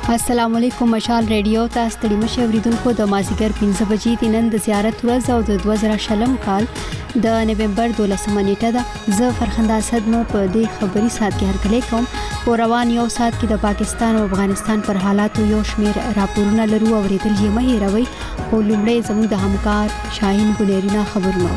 السلام علیکم مشال ریډیو تاسو ته مشه اوریدونکو د مازیګر 15 بجې د نن د زیارت ورځ او د 2000 کال د نومبر 12 نیټه ده. زه فرخنده اسد مو په دې خبري سات کې هرکلی کوم. په روان یو سات کې د پاکستان او افغانستان پر حالاتو یو شمیر راپورونه لرو اوریدل یې مه هیروئ. او لومړی زموږ د همکار شاهین ګنيرینا خبرونه.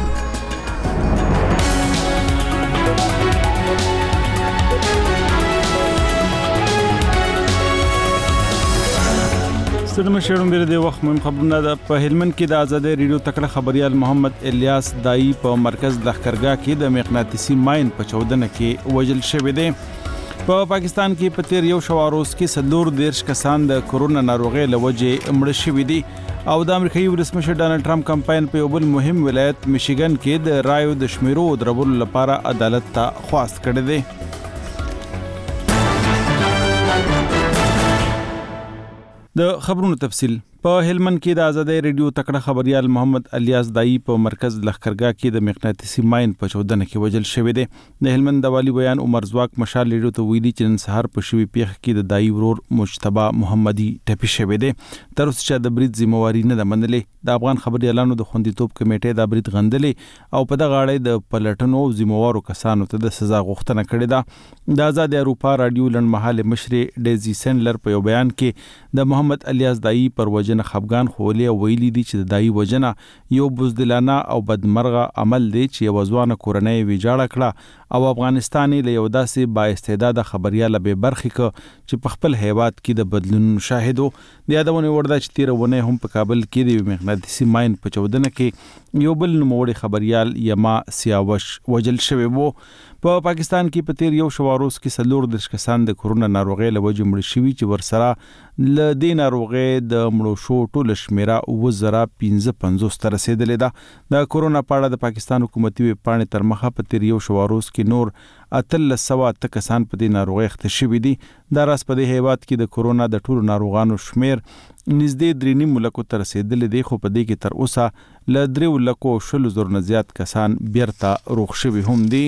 ستړي مشرون بیر د وخت مهم خبرونه ده. په هلمند کې د آزادۍ ریډیو تکړه خبريال محمد الیاس دای په مرکز لخرګاه کې د مغناطیسي ماين په 14 کې وژل شوی دی. په پاکستان کې په تیر یو شواروز کې 113 کسان د کورونا ناروغي لوجه مړ شوي دي او د امریکایي ولسمشر ډانلډ ټرمپ کمپاین په یو بل مهم ولایت میشیګن کې د رایو د شمیرو درولو لپاره عدالت ته خواست کړی دی. د خبرونو تفصيل. په هلمند کې د آزادۍ ریډیو تکړه خبريال محمد الیاس دای په مرکز لخرګاه کې د مغناطیسي ماين په 14 کې وژل شوی دی. د هلمند د والی بیان عمر زواک مشال ریډیو ته ویلي چې نن سهار په شوی پیښ کې د دای ورور مجتبی محمدي ټپي شوی دی. تر اوسه چې د برید ذمہواری نه منلې. د افغان خبريالانو د خوندیتوب کمیټې د برید غندلې او په دغه اړه د پلټنو او ذمہوارو کسانو ته د سزا غوښتنه کړې ده. د آزاد اروپا رادیو لنډمهاله مشر ډیزي سینلر په یو بیان کې د محمد الیاس دای پر وجنه خفغان خولي او ویلي دي چې د دای وجنه یو بزدلانه او بدمرغه عمل دی چې وځوانه کورنۍ ویجاړه کړه او افغانستاني له یو داسې با استعداد خبريال به برخې ک چې په خپل هیواد کې د بدلون شاهدو. د یادونه ورده چې تیرونه هم په کابل کې د مغناطیسي ماين په 14 کې یو بل نوموړي خبريال یما سیاوش وجل شوی وو. په پاکستان کې په تیر یو شواروز کې 113 کسان د کورونا ناروغي له وجې مړ شوي چې ورسره ل دې ناروغي د مړو شو ټول شمیره 2055 تر رسیدلې ده. د کورونا په اړه د پاکستان حکومتي ویب پاڼې تر مخه په تیر یو شواروز کې نور 300 کسان په دې ناروغي اخته شوي دي. دا راس په دې هیواد کې د کورونا د ټولو ناروغانو شمیر نږدې 3.5 ملکو تر رسیدلې دي خو په دې کې تر اوسه ل 3,000 نه زیات کسان بیرته روغ شوي هم دي.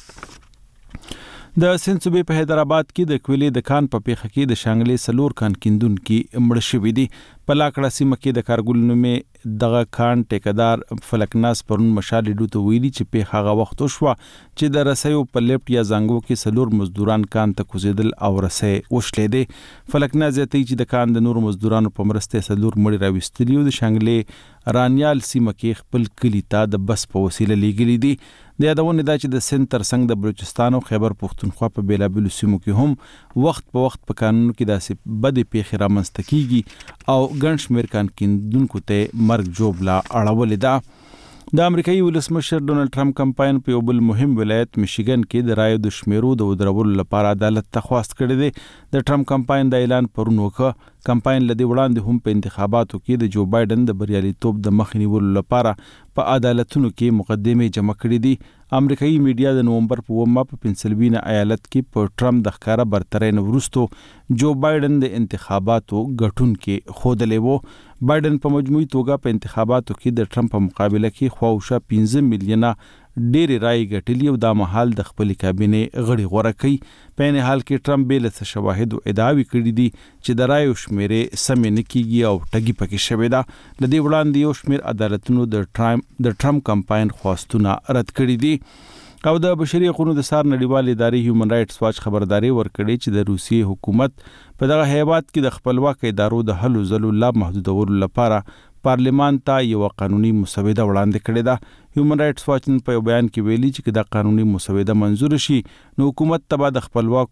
د سند صوبې په حیدرآباد کې د کویلې د کان په پیښه کې د شانګلې سلور کان کیندونکو مړ شوي دي. په لاکړه سیمه کې د کارګل نومې دغه کان ټیکدار فلکناس پرون مشال ډو ته ویلي چې په هغه وخت شو چې د رسیو په لیفټ یا زنګو کې سلور مزدوران کان ته کوزیدل او رسې وشلې دي. فلکناس زیاتې چې د کان د نور مزدورانو په مرسته سلور مړي راوستلی او د شانګلې رانیال سیمه کې خپل کلی ته د بس په وسیله لیږلي دي. د یادونه دا چې د سند ترڅنګ د بلوچستان او خیبر پختونخوا په بیلابلو سیمو کې هم وخت په وخت په قانون کې داسې بدې پیښې رامنځته کیږي او ګڼ شمېر کان کیندونکو ته مرګ جوړه اړولې ده. د امریکایي ولسمشر ډانلډ ټرمپ کمپاین په یو بل مهم ولایت میشیګن کې د رایو د شمیرو د درولو لپاره عدالت ته خواست کړی دی. د ټرمپ کمپاین د اعلان پرون وکړ. کمپاین لدی وړاندې هم په انتخاباتو کې د جو بایدن د بریالیتوب د مخ نیولو لپاره په عدالتونو کې مقدمه جمع کړې دي. امریکایي میډیا د نومبر په 1 په پنسلوانیا ایالت کې په ټرمپ د ښکارا برترین وروستو جو بایدن د انتخاباتو ګټون کې خودلې وو. بایدن په مجموعي توګه په انتخاباتو کې د ټرمپ په مقابله کې خواوشه 15 میلیونه ډېری رای ګټلې او د مهال د خپل کابینه غړي غوړه کوي. په نه حال کې ټرمپ به له شواهد او ادعاوی کړې دي چې د رایو شمیره سم نه کیږي او ټګي پکې شوې ده. لدی وړاندې یو شمیر عدالتونو د ټرمپ کمپاین خواستونه رد کړې دي. او د بشري حقوقو د سار نړیوال ادارې هیومن رائټس واچ خبرداري ورکړې چې د روسیې حکومت په دغه هیواد کې د خپلواک ادارو د حل ځلو لا محدودولو لپاره پارلیمان ته یو قانوني مسوده وړاندې کړې ده. هیومن رائټس واچ په یو بیان کې ویلي چې دا قانوني مسوده منزور شي نو حکومت ته د خپلواک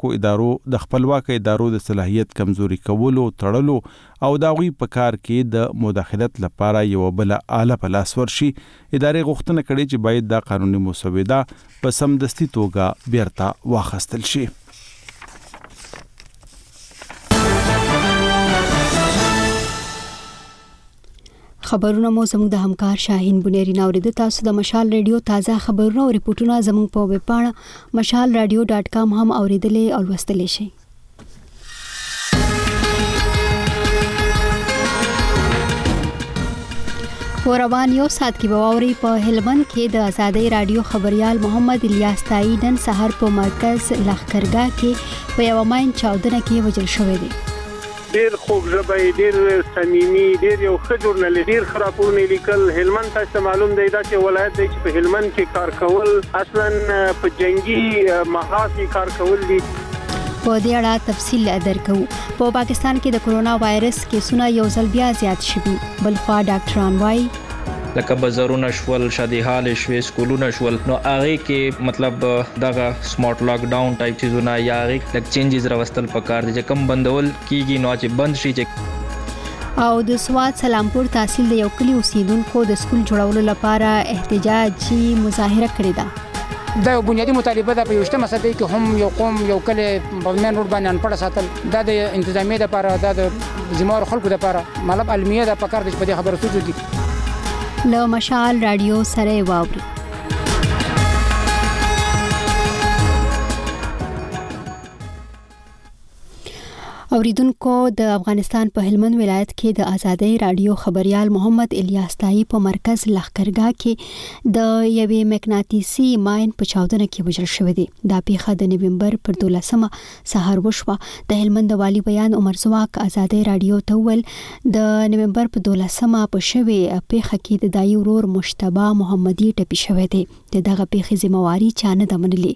ادارو د صلاحیت کمزوري کولو تړلو او دا غوي په کار کې د مداخلت لپاره یو بل اعلی پلاس ورشي. ادارې غوښتنه کړې چې باید دا قانوني مسوده په سمدستي توګه بیرته واخیستل شي. خبرونه مو زموږ د همکار شاهین ګنيرینا اوریدل. تاسو د مشال ریډیو تازه خبرونه او ریپورتونه زموږ په ویب پاڼه mashalradio.com هم اوریدلې او لوستلې شئ. روان یو سات کې بواوري په هلمند کې د آزادۍ رادیو خبريال محمد الیاس دای نن سحر په مرکز لخرګاه کې په یو ماين 14 کې وژل شوی دی. ډیر خوږ ژبه، ډیر صمیمي، ډیر یو ښه ژورنالیست، ډیر ښه راپورونه لیکل. هلمند ته معلوم دی دا چې ولایت دی چې په هلمند کې کار کول اصلا په جنگي محاذ کې کار کول دي. په دې اړه تفصیل درکو. په پاکستان کې د کرونا وایرس کیسونه یو ځل بیا زیات شوي. بلخوا ډاکټران وايي لکه بازارونه شول، شادي حال شوي، سکولونه شول، نو هغه کې مطلب دغه سمارټ لاک ډاون ټایپ چیزونه یا هغه لک چینجز راوستل پکار دي چې کم بندول کیږي نو چې بند شي. او د سواد سلامپور تحصیل د یو کلی اوسیدونکو د سکول جوړولو لپاره احتجاجي مظاهره کړې ده. دا بنیادی مطالبه ده. په یوشته مسله کې هم یو قوم یو کلی په مین روډ باندې انپړ ساتل، دا د انتظامیه لپاره، دا د ذمہوار خلکو لپاره مطلب علمیه ده پکار دي په دې خبره سوچو دي. له مشال رادیو سره واوري. اوریدونکو د افغانستان په هلمند ولایت کې د آزادۍ رادیو خبريال محمد الیاس تایی په مرکز لخکرګاه کې د یوې مقناطیسي ماین په چاودنه کې وژل شوی دی. دا پیښه د نومبر پر 12 سهار وشوه. د هلمند والی بیان عمر زواک آزادۍ رادیو ته ویل د نومبر په 12 په شوی پیښه کې د دای ورور مشتبه محمدي ټپي شوی دی. دغه پیښې ذمہواری چانه د منلي.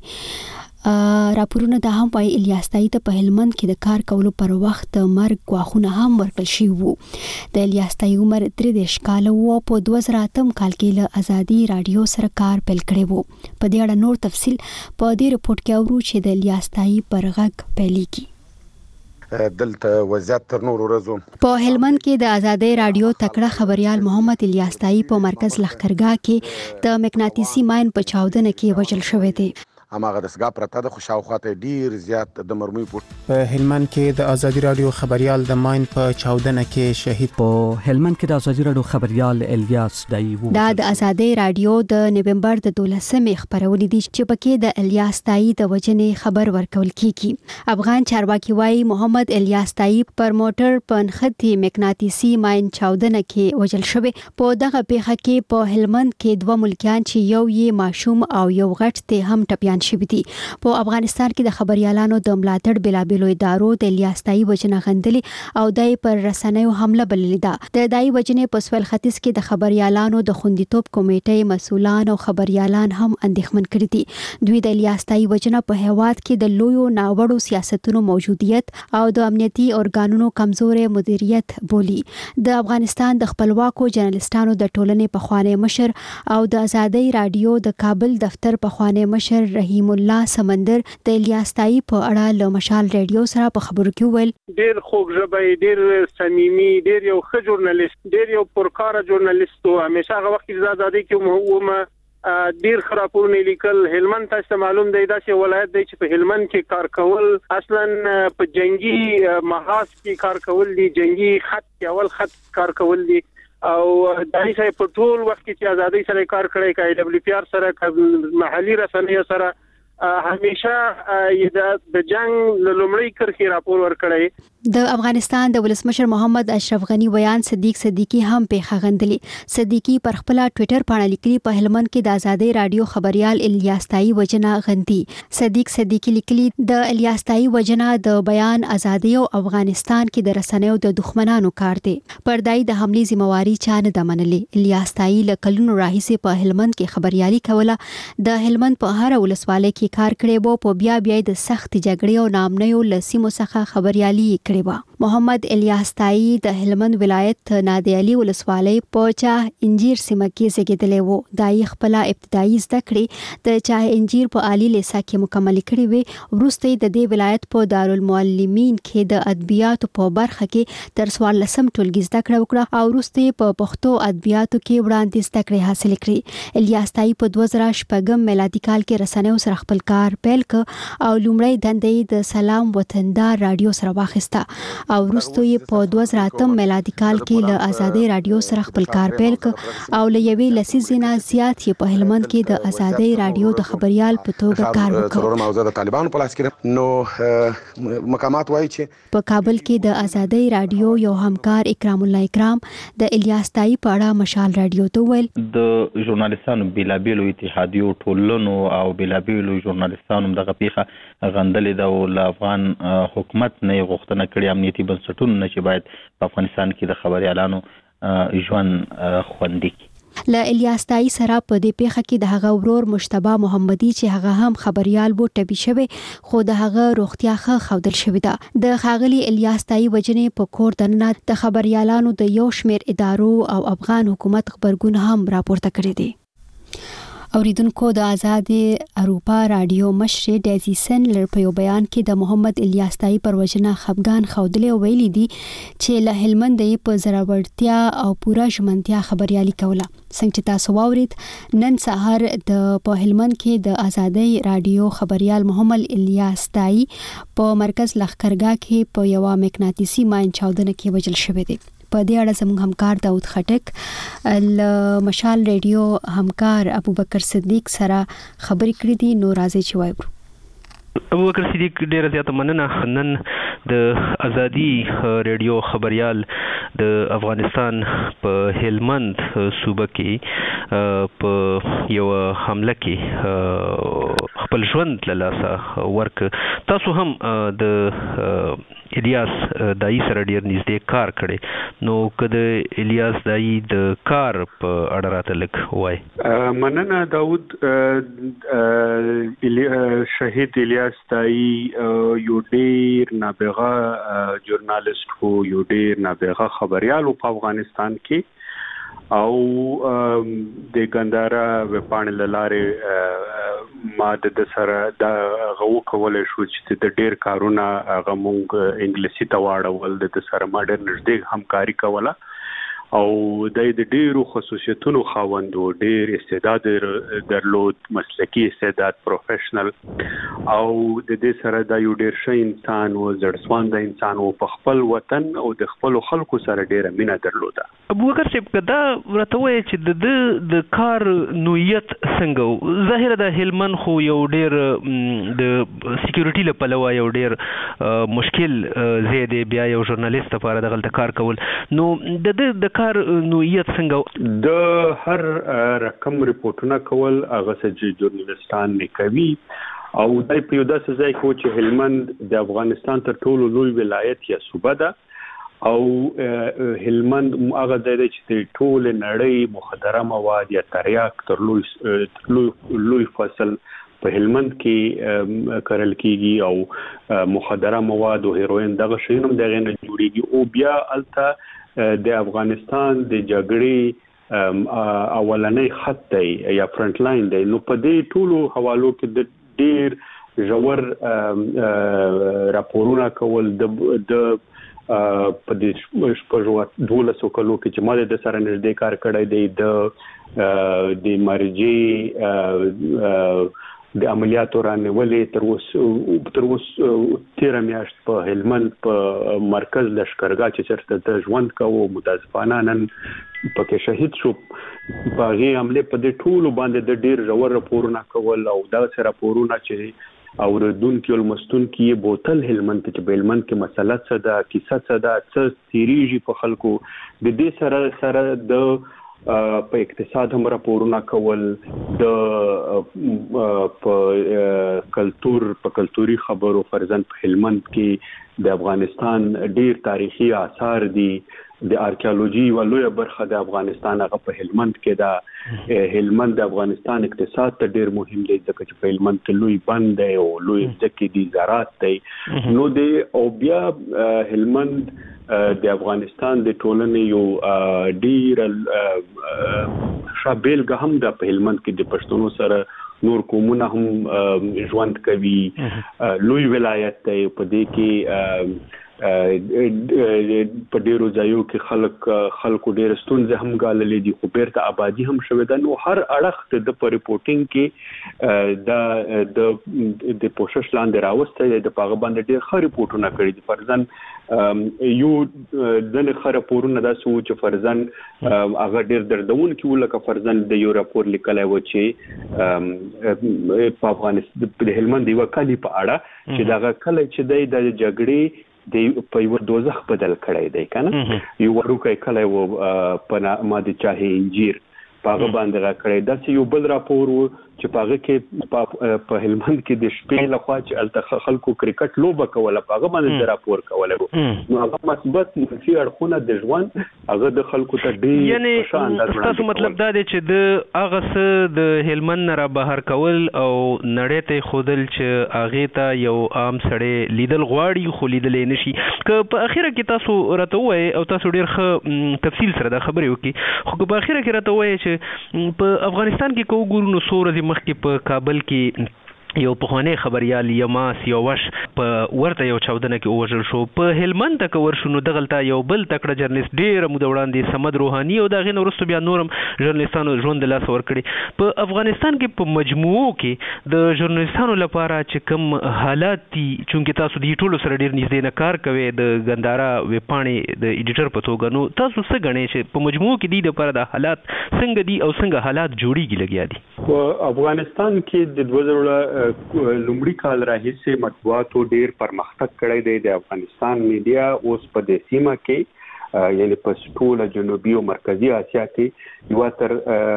راپورونه د هم پای الیاس تایی ته په هلمند کې د کار کولو پر وخت مرګ غواخونه هم ورکړل شي وو. د الیاس تایی عمر 33 کال وو. په 2008 کال کې له آزادۍ رادیو سره کار پیل کړی وو. په دې اړه نور تفصیل په دې رپورت کې اورو چې د الیاس تایی پر غږ پیلېږي. دلته وضعیت تر نور ورځو په هلمند کې د آزادۍ رادیو تکړه خبريال محمد الیاس تایی په مرکز لخکرګاه کې د مقناطیسي ماین په چاودنه کې وژل شوی دی. هماغه د سګا پرته د خوشاوخته ډیر زیات د مرمۍ په هلمند کې د آزادۍ رادیو خبريال د ماین په چاودنه کې شهید. په هلمند کې د آزادۍ رادیو خبريال الیاس تایی وو. دا د آزادۍ رادیو د نومبر د 12 خبرونه دي چې پکې د الیاس تایی د وجنې خبر ورکول کیږي. افغان چارواکي وايي محمد الیاس تایی پر موټر په نختی مقناطیسي ماین چاودنه کې وژل شوی. په دغه پیښه کې په هلمند کې دوه ملکیان چې یو یې ماشوم او یو غټ ته هم ټپيان شوی دي. په افغانستان کې د خبريالانو د ملاتړ بلابلو ادارو د الیاس تایی وجنه غندلي او دای پر رسنیو حمله بللې ده. د دای وجنه په سویل ختیځ کې د خبريالانو د خوندیتوب کمیټې مسؤلان او خبريالان هم اندېښمن کړي دي. دوی د الیاس تایی وجنه په هیواد کې د لویو ناوړو سیاستونو موجودیت او د امنیتي ارګانونو کمزوري مدیریت بولی. د افغانستان د خپلواکو جرنالستانو د ټولنې په خوانی مشر او د آزادۍ رادیو د کابل دفتر په خوانی مشر رحیم الله سمندر د الیاس تایی په اړه له مشال رادیو سره په خبرو کې ویل ډیر خوږ ژبه، ډیر صمیمي، ډیر یو ښه ژورنالیست، ډیر یو پرکاره ژورنالیست او همیشه هغه وخت د آزادۍ کې ومه ډیر خراپورونه لیکل. هلمند ته معلوم دی دا چې ولایت دی چې په هلمند کې کار کول اصلا په جنگي محاذ کې کار کول دي، جنگي خط کې اول خط کار کول دي. او دای سره په ټول وخت کې چې آزادۍ سره کار کړی، کای دبليو پی آر سره، محلي رسنیو سره همیشه د جنگ لومړی کرخي راپور ورکړی. د افغانستان د ولسمشر محمد اشرف غنی بیان صدیق صدیقی هم په غندلي. صدیقی پر خپل ټوئیټر باندې لیکلي په هلمند کې د آزادۍ رادیو خبريال الیاس تایی وجنه غندي. صدیق صدیقی لیکلي د الیاس تایی وجنه د بیان ازادي او افغانستان کې د رسنیو د دښمنانو کار دی. پردای د حمله ذمہواری چانه د منلي. الیاس تایی له کلونو راهیسې په هلمند کې خبريالي کوله. د هلمند په هر ولسوالۍ کې کار کړی وو. په بیا د سخت جګړې او نامنیو لسیمو څخه خبريالي کړی و. محمد الیاس تایی د هلمند ولایت نادی علي ولسوالۍ په چاه انجیر سیمه کې زیږیدلی وو. دای خپل ابتدایي زده کړې د چاه انجیر په عالی لیسه کې مکمل کړې وي. وروسته د دې ولایت په دارالمعلمین کې د ادبیاتو په برخه کې تر 14 ټولګي زده کړه وکړه او وروسته په پښتو ادبیاتو کې وړاندې زده کړې حاصل کړې. الیاس تایی په 2014 میلادي کال کې رسنیو سره خپل کار پیل ک او لومړی دندې د سلام وطندار رادیو سره واخیسته او وروسته یې په 2008 میلادي کال کې له آزادۍ رادیو سره خپل کار پیل ک او له یوې لسیزې نه زیات یې په هلمند کې د آزادۍ رادیو د خبريال په توګه کار وکړ. موضوع د طالبانو په لاس کې نو مقامات وایي چې په کابل کې د آزادۍ رادیو یو همکار اکرام الله اکرام د الیاس تایی په اړه مشال رادیو ته ویل د ژورنالیستانو بلابلو اتحادیو ټولنو او بلابلو ژورنالیستانو دغه پیښه غندلې ده او افغان حکومت نه غوښتنه کړې امنیتي امنیتي بنسټونو نه چې باید په افغانستان کې د خبريالانو ژوند خوندي کړي. له الیاس تایي سره په دې پیښه کې د هغه ورور مجتبی محمدي چې هغه هم خبريال وو ټپي شوی، خو د هغه روغتیا ښه ښودل شوې ده. د ښاغلي الیاس تایي وجنې په کور دننه د خبريالانو د یو شمېر ادارو او افغان حکومت خبرګون هم راپورته کړی دی. اوریدونکو د آزاد اروپا رادیو مشر ډیزی سنلر په یو بیان کې د محمد الیاس تایي پر وجنه خفګان ښودلی او ویلي دي چې له هلمند یې په زړورتیا او پوره ژمنتیا خبريالي کوله. څنګه چې تاسو واورید نن سهار د په هلمند کې د آزادۍ رادیو خبريال محمد الیاس تایي په مرکز لښکرګاه کې په یو مقناطیسي ماین چاودنه کې وژل شوی دی. په دې اړه زموږ همکار داود خټک ل مشال ریډیو همکار ابوبکر صدیق سره خبرې کړې دي، نو راځي چې وایو. ابوبکر صدیق ډیره زیاته مننه. نن د ازادي ریډیو خبريال د افغانستان په هلمند صوبه کې په یو حمله کې خپل ژوند له لاسه ورک. تاسو هم د الیاس دایي سره ډیر نږدې کار کړی، نو که د الیاس دایي د کار په اړه راته لږ وایي. مننه داود. شهید الیاس دایي یو ډیر نابغه ژورنالیست وو، یو ډیر نابغه خبريال په افغانستان کې، او د ګندارا وپاڼې لاره ما د سره د غو کولای شو چې د ډیر کارونه هغه مونږ انګلیسي ته واړول، د سره ما ډیر نږدې همکاري کوله، او د ډیرو خصوصیتونو خاوند و، ډیر استعداد درلود، مسلکی استعداد، پروفیشنل، او د دې سره د یو ډیر ښه انسان و، زړسوانده انسان و، په خپل وطن او د خپل خلکو سره ډیره مینه درلوده. ابوبکر صاحب دا ورته وایي چې د کار نوعیت څنګه و؟ ظاهره د هلمند خو یو ډیر د سکیورټي له پلوه یو ډیر مشکل ځای دی، بیا یو ژورنالیست لپاره دغلته کار کول، نو د کار نوعیت څنګه؟ د هر رقم ریپورتونه کول هغه چې ژورنالیستان نه کوي، او دای په یو داسې ځای کې چې هلمند د افغانستان تر ټولو لوی ولایت یا صوبه ده، او هلمند هغه ځای دی چې د ټول نړۍ مخدره مواد یا تریاک تر لوی فصل په هلمند کې کرل کیږي، او مخدره مواد او هیروین دغه شیونه دغه نه جوړیږي، او بیا الته د افغانستان د جګړې اولنۍ خط دی یا فرنٹ لاین دی. نو په دې ټولو حوالو کې د ډیر ژور راپورونه کول د په دې شپږ 12 کلو کې چې ما د سره نږدې کار کړی دی د مرجع د عملیاتو رانیولې تر اوسه 13 میاشت په هلمند په مرکز لښکرګاه چې چېرته د ژوند کوو متاسفانه نن پکې شهید شو. په هغې حملې په دې ټولو باندې د ډېر ژور راپورونه کول، او داسې راپورونه چې اوریدونکي او لمستونکي یې بوتل هلمند ته چې په هلمند کې مسله څه ده، کیسه څه ده، څه تیریږي په خلکو، د دې سره د په اقتصاد هم راپورونه کول، د په کلتوري خبرو، فرضاً په هلمند کې د افغانستان ډیر تاریخي آثار دي، د آرکیالوجي یو لویه برخه د افغانستان هغه په هلمند کې ده. هلمند د افغانستان اقتصاد ته ډیر مهم دی ځکه چې په هلمند کې لوی بند دی او لوی ځکه دي زراعت دی. نو د او بیا هلمند د افغانستان د ټولنې یو ډیر شابهلګه هم د په هلمند کې د پښتنو سره نور قومونه هم ژوند کوي. لوی ولایت دی، په دې کې په ډیرو ځایو کې خلکو ډیر ستونزې هم ګاللې دي، خو بیرته آبادی هم شوې ده. نو هر اړخ د په ریپورټینګ کې د پوښښ لاندې راوستی دی، د هغه باندې ډیر ښه ریپورټونه کړي دي. فرضاً یو ځینې ښه راپورونه داسې وو چې فرضاً هغه ډیر دردونکي وو، لکه فرضاً د یو راپور لیکلی و چې په افغانستان د هلمند یوه کلي په اړه چې دغه کلی چې دی د جګړې په یو دوزخ بدل کړی دی، کنه یو وړوکی کلی و په نامه د چاهي انجیر، په هغه باندې را کړی. داسې یو بل راپور و چې پاغه کې په هلمند کې د شپې لخوا چې الته خلکو کرکټ لوبه کوله پاغه باندې راپور کوله نو هغه مثبت منفي اړخونه د ژوند هغه د خلکو ته ډېر یعنی تاسو مطلب دا دی چې د هغه څه د هلمند نه را بهر کول او نړۍ ته خودل چې هغه ته یو عام سړی لیدل غواړي خو لیدل نشي که په اخیره کې تاسو راته وایي او تاسو ډېر ښه تفصیل سره دا خبرې وکړي خو په اخیره کې راته وایي چې په افغانستان کې کوم ګورو نو څو ورځې مخکې په کابل کې یو پخوانی خبريال یماس یو وش په ورته یو چاودنه کې وژل شو په هلمند ته ور شنو دغلطه یو بل تکړه جرنالست ډیر مو وړاندې سمد روحاني او دغه نورستو بیا نورم ژورنالستانو ژوند لاس ور کړی په افغانستان کې په مجموعو کې د ژورنالستانو لپاره چې کوم حالات دي چونکه تاسو د ټولو سره ډیر نږدې نه کار کوي د غندارا وپاڼې د ایډیټر په توګه نو تاسو څه غنئ چې په مجموعو کې د لپاره د حالات څنګه دي او څنګه حالات جوړیږي لګیا دي په افغانستان کې د 2000 لومړي کال راهیسې مطبوعاتو ډیر پرمختګ کړی دی د افغانستان میډیا اوس په دې سیمه کې یعنی په ټوله جنوبي او مرکزی اسیا کې یو تر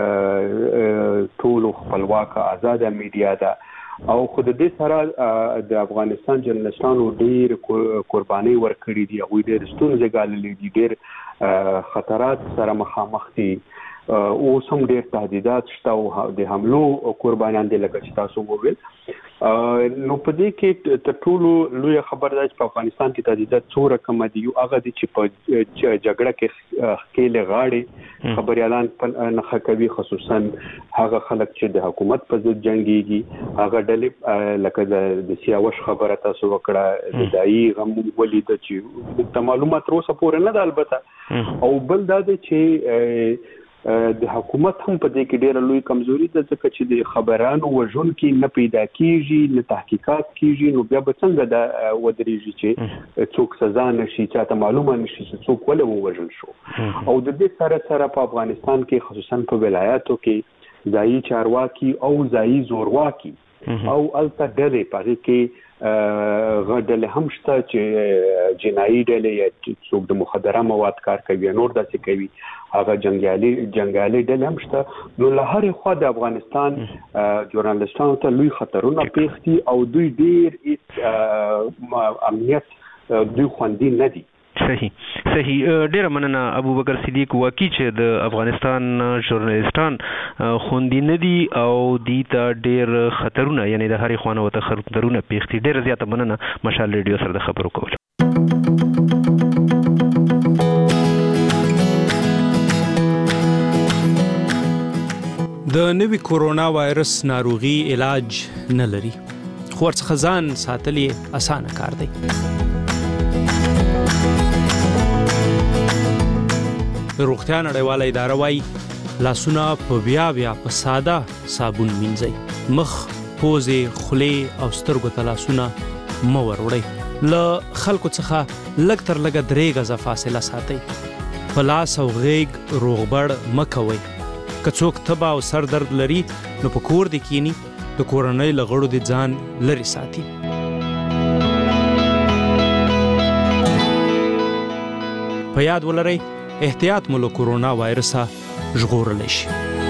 ټولو خپلواکه آزاده میډیا ده او خود دې سره د افغانستان جرنالستانو ډیر قرباني ورکړي دي او ډیر ستونزې ګاللې دي ډیر خطرات سره مخامخ دي او سم ډیر تهدیدات شته او د حملو قربانیان دي لکه چې تاسو وویل نو په دې کې تر ټولو لوی خبر ده چې په افغانستان کې تهدیدات څو رقم دي یو هغه دي چې په جګړه کې خېل غاړي خبريالان نه کوي خصوصا هغه خلک چې د حکومت په ضد جنگيږي هغه ډلې لکه د سیاوش خبره تاسو وکړه د دایي غم ولید چې معلومات روسه پورې نه ده البته او بل دا دی چې د حکومت هم په دې کې ډېر لوی کمزوري ده ځکه چې د خبرانو وژن کې نه پیدا کیږي نه تحقیقات کیږي نو بیا به څنګه دا ودرېږي چې څوک سزا نشي چاته معلومه نشي چې څوک ولې وژل شو او د دې سره په افغانستان کې خصوصا په ولایاتو کې ځایي چارواکي او ځایي زورواکي او الته ډلې پاره کې غډل هم شته چې جنایي ډلې یا څوک د مخدره مواد کار کوي نور داسې کوي هغه جنگالي ډلې هم شته نو له هرې خوا د افغانستان ژورنالستانو ته لوی خطرونه پیښ دي او دوی ډېر امنیت دوی خوندي نه دي صحیح ډیر مننه ابوبکر صدیق واقعي چې د افغانستان ژورنالستان خوندي نه دي او د ډیر خطرونه یعنی د هرې خوانه وته خطرونه پیښتي ډیر زیاته مننه مشال ریډیو سره د خبرو کول د نوي کورونا وایرس ناروغي علاج نه لري خو ورڅخه ځان ساتل یې اسانه کار دی روغتیا نړیواله اداره وايي لاسونه په بیا په ساده صابون مینځئ مخ پوزې خولې او سترګو ته لاسونه مه وروړئ له خلکو څخه لږ تر لږه 3 غزه فاصله ساتئ په لاس او غیږ روغبړ مه کوئ که څوک تبه او سر درد لري نو په کور دې کینی د کورنۍ له غړو دې ځان لرې ساتي په یاد ولرئ احتیاط مو له کورونا وایرسه ژغورلی شي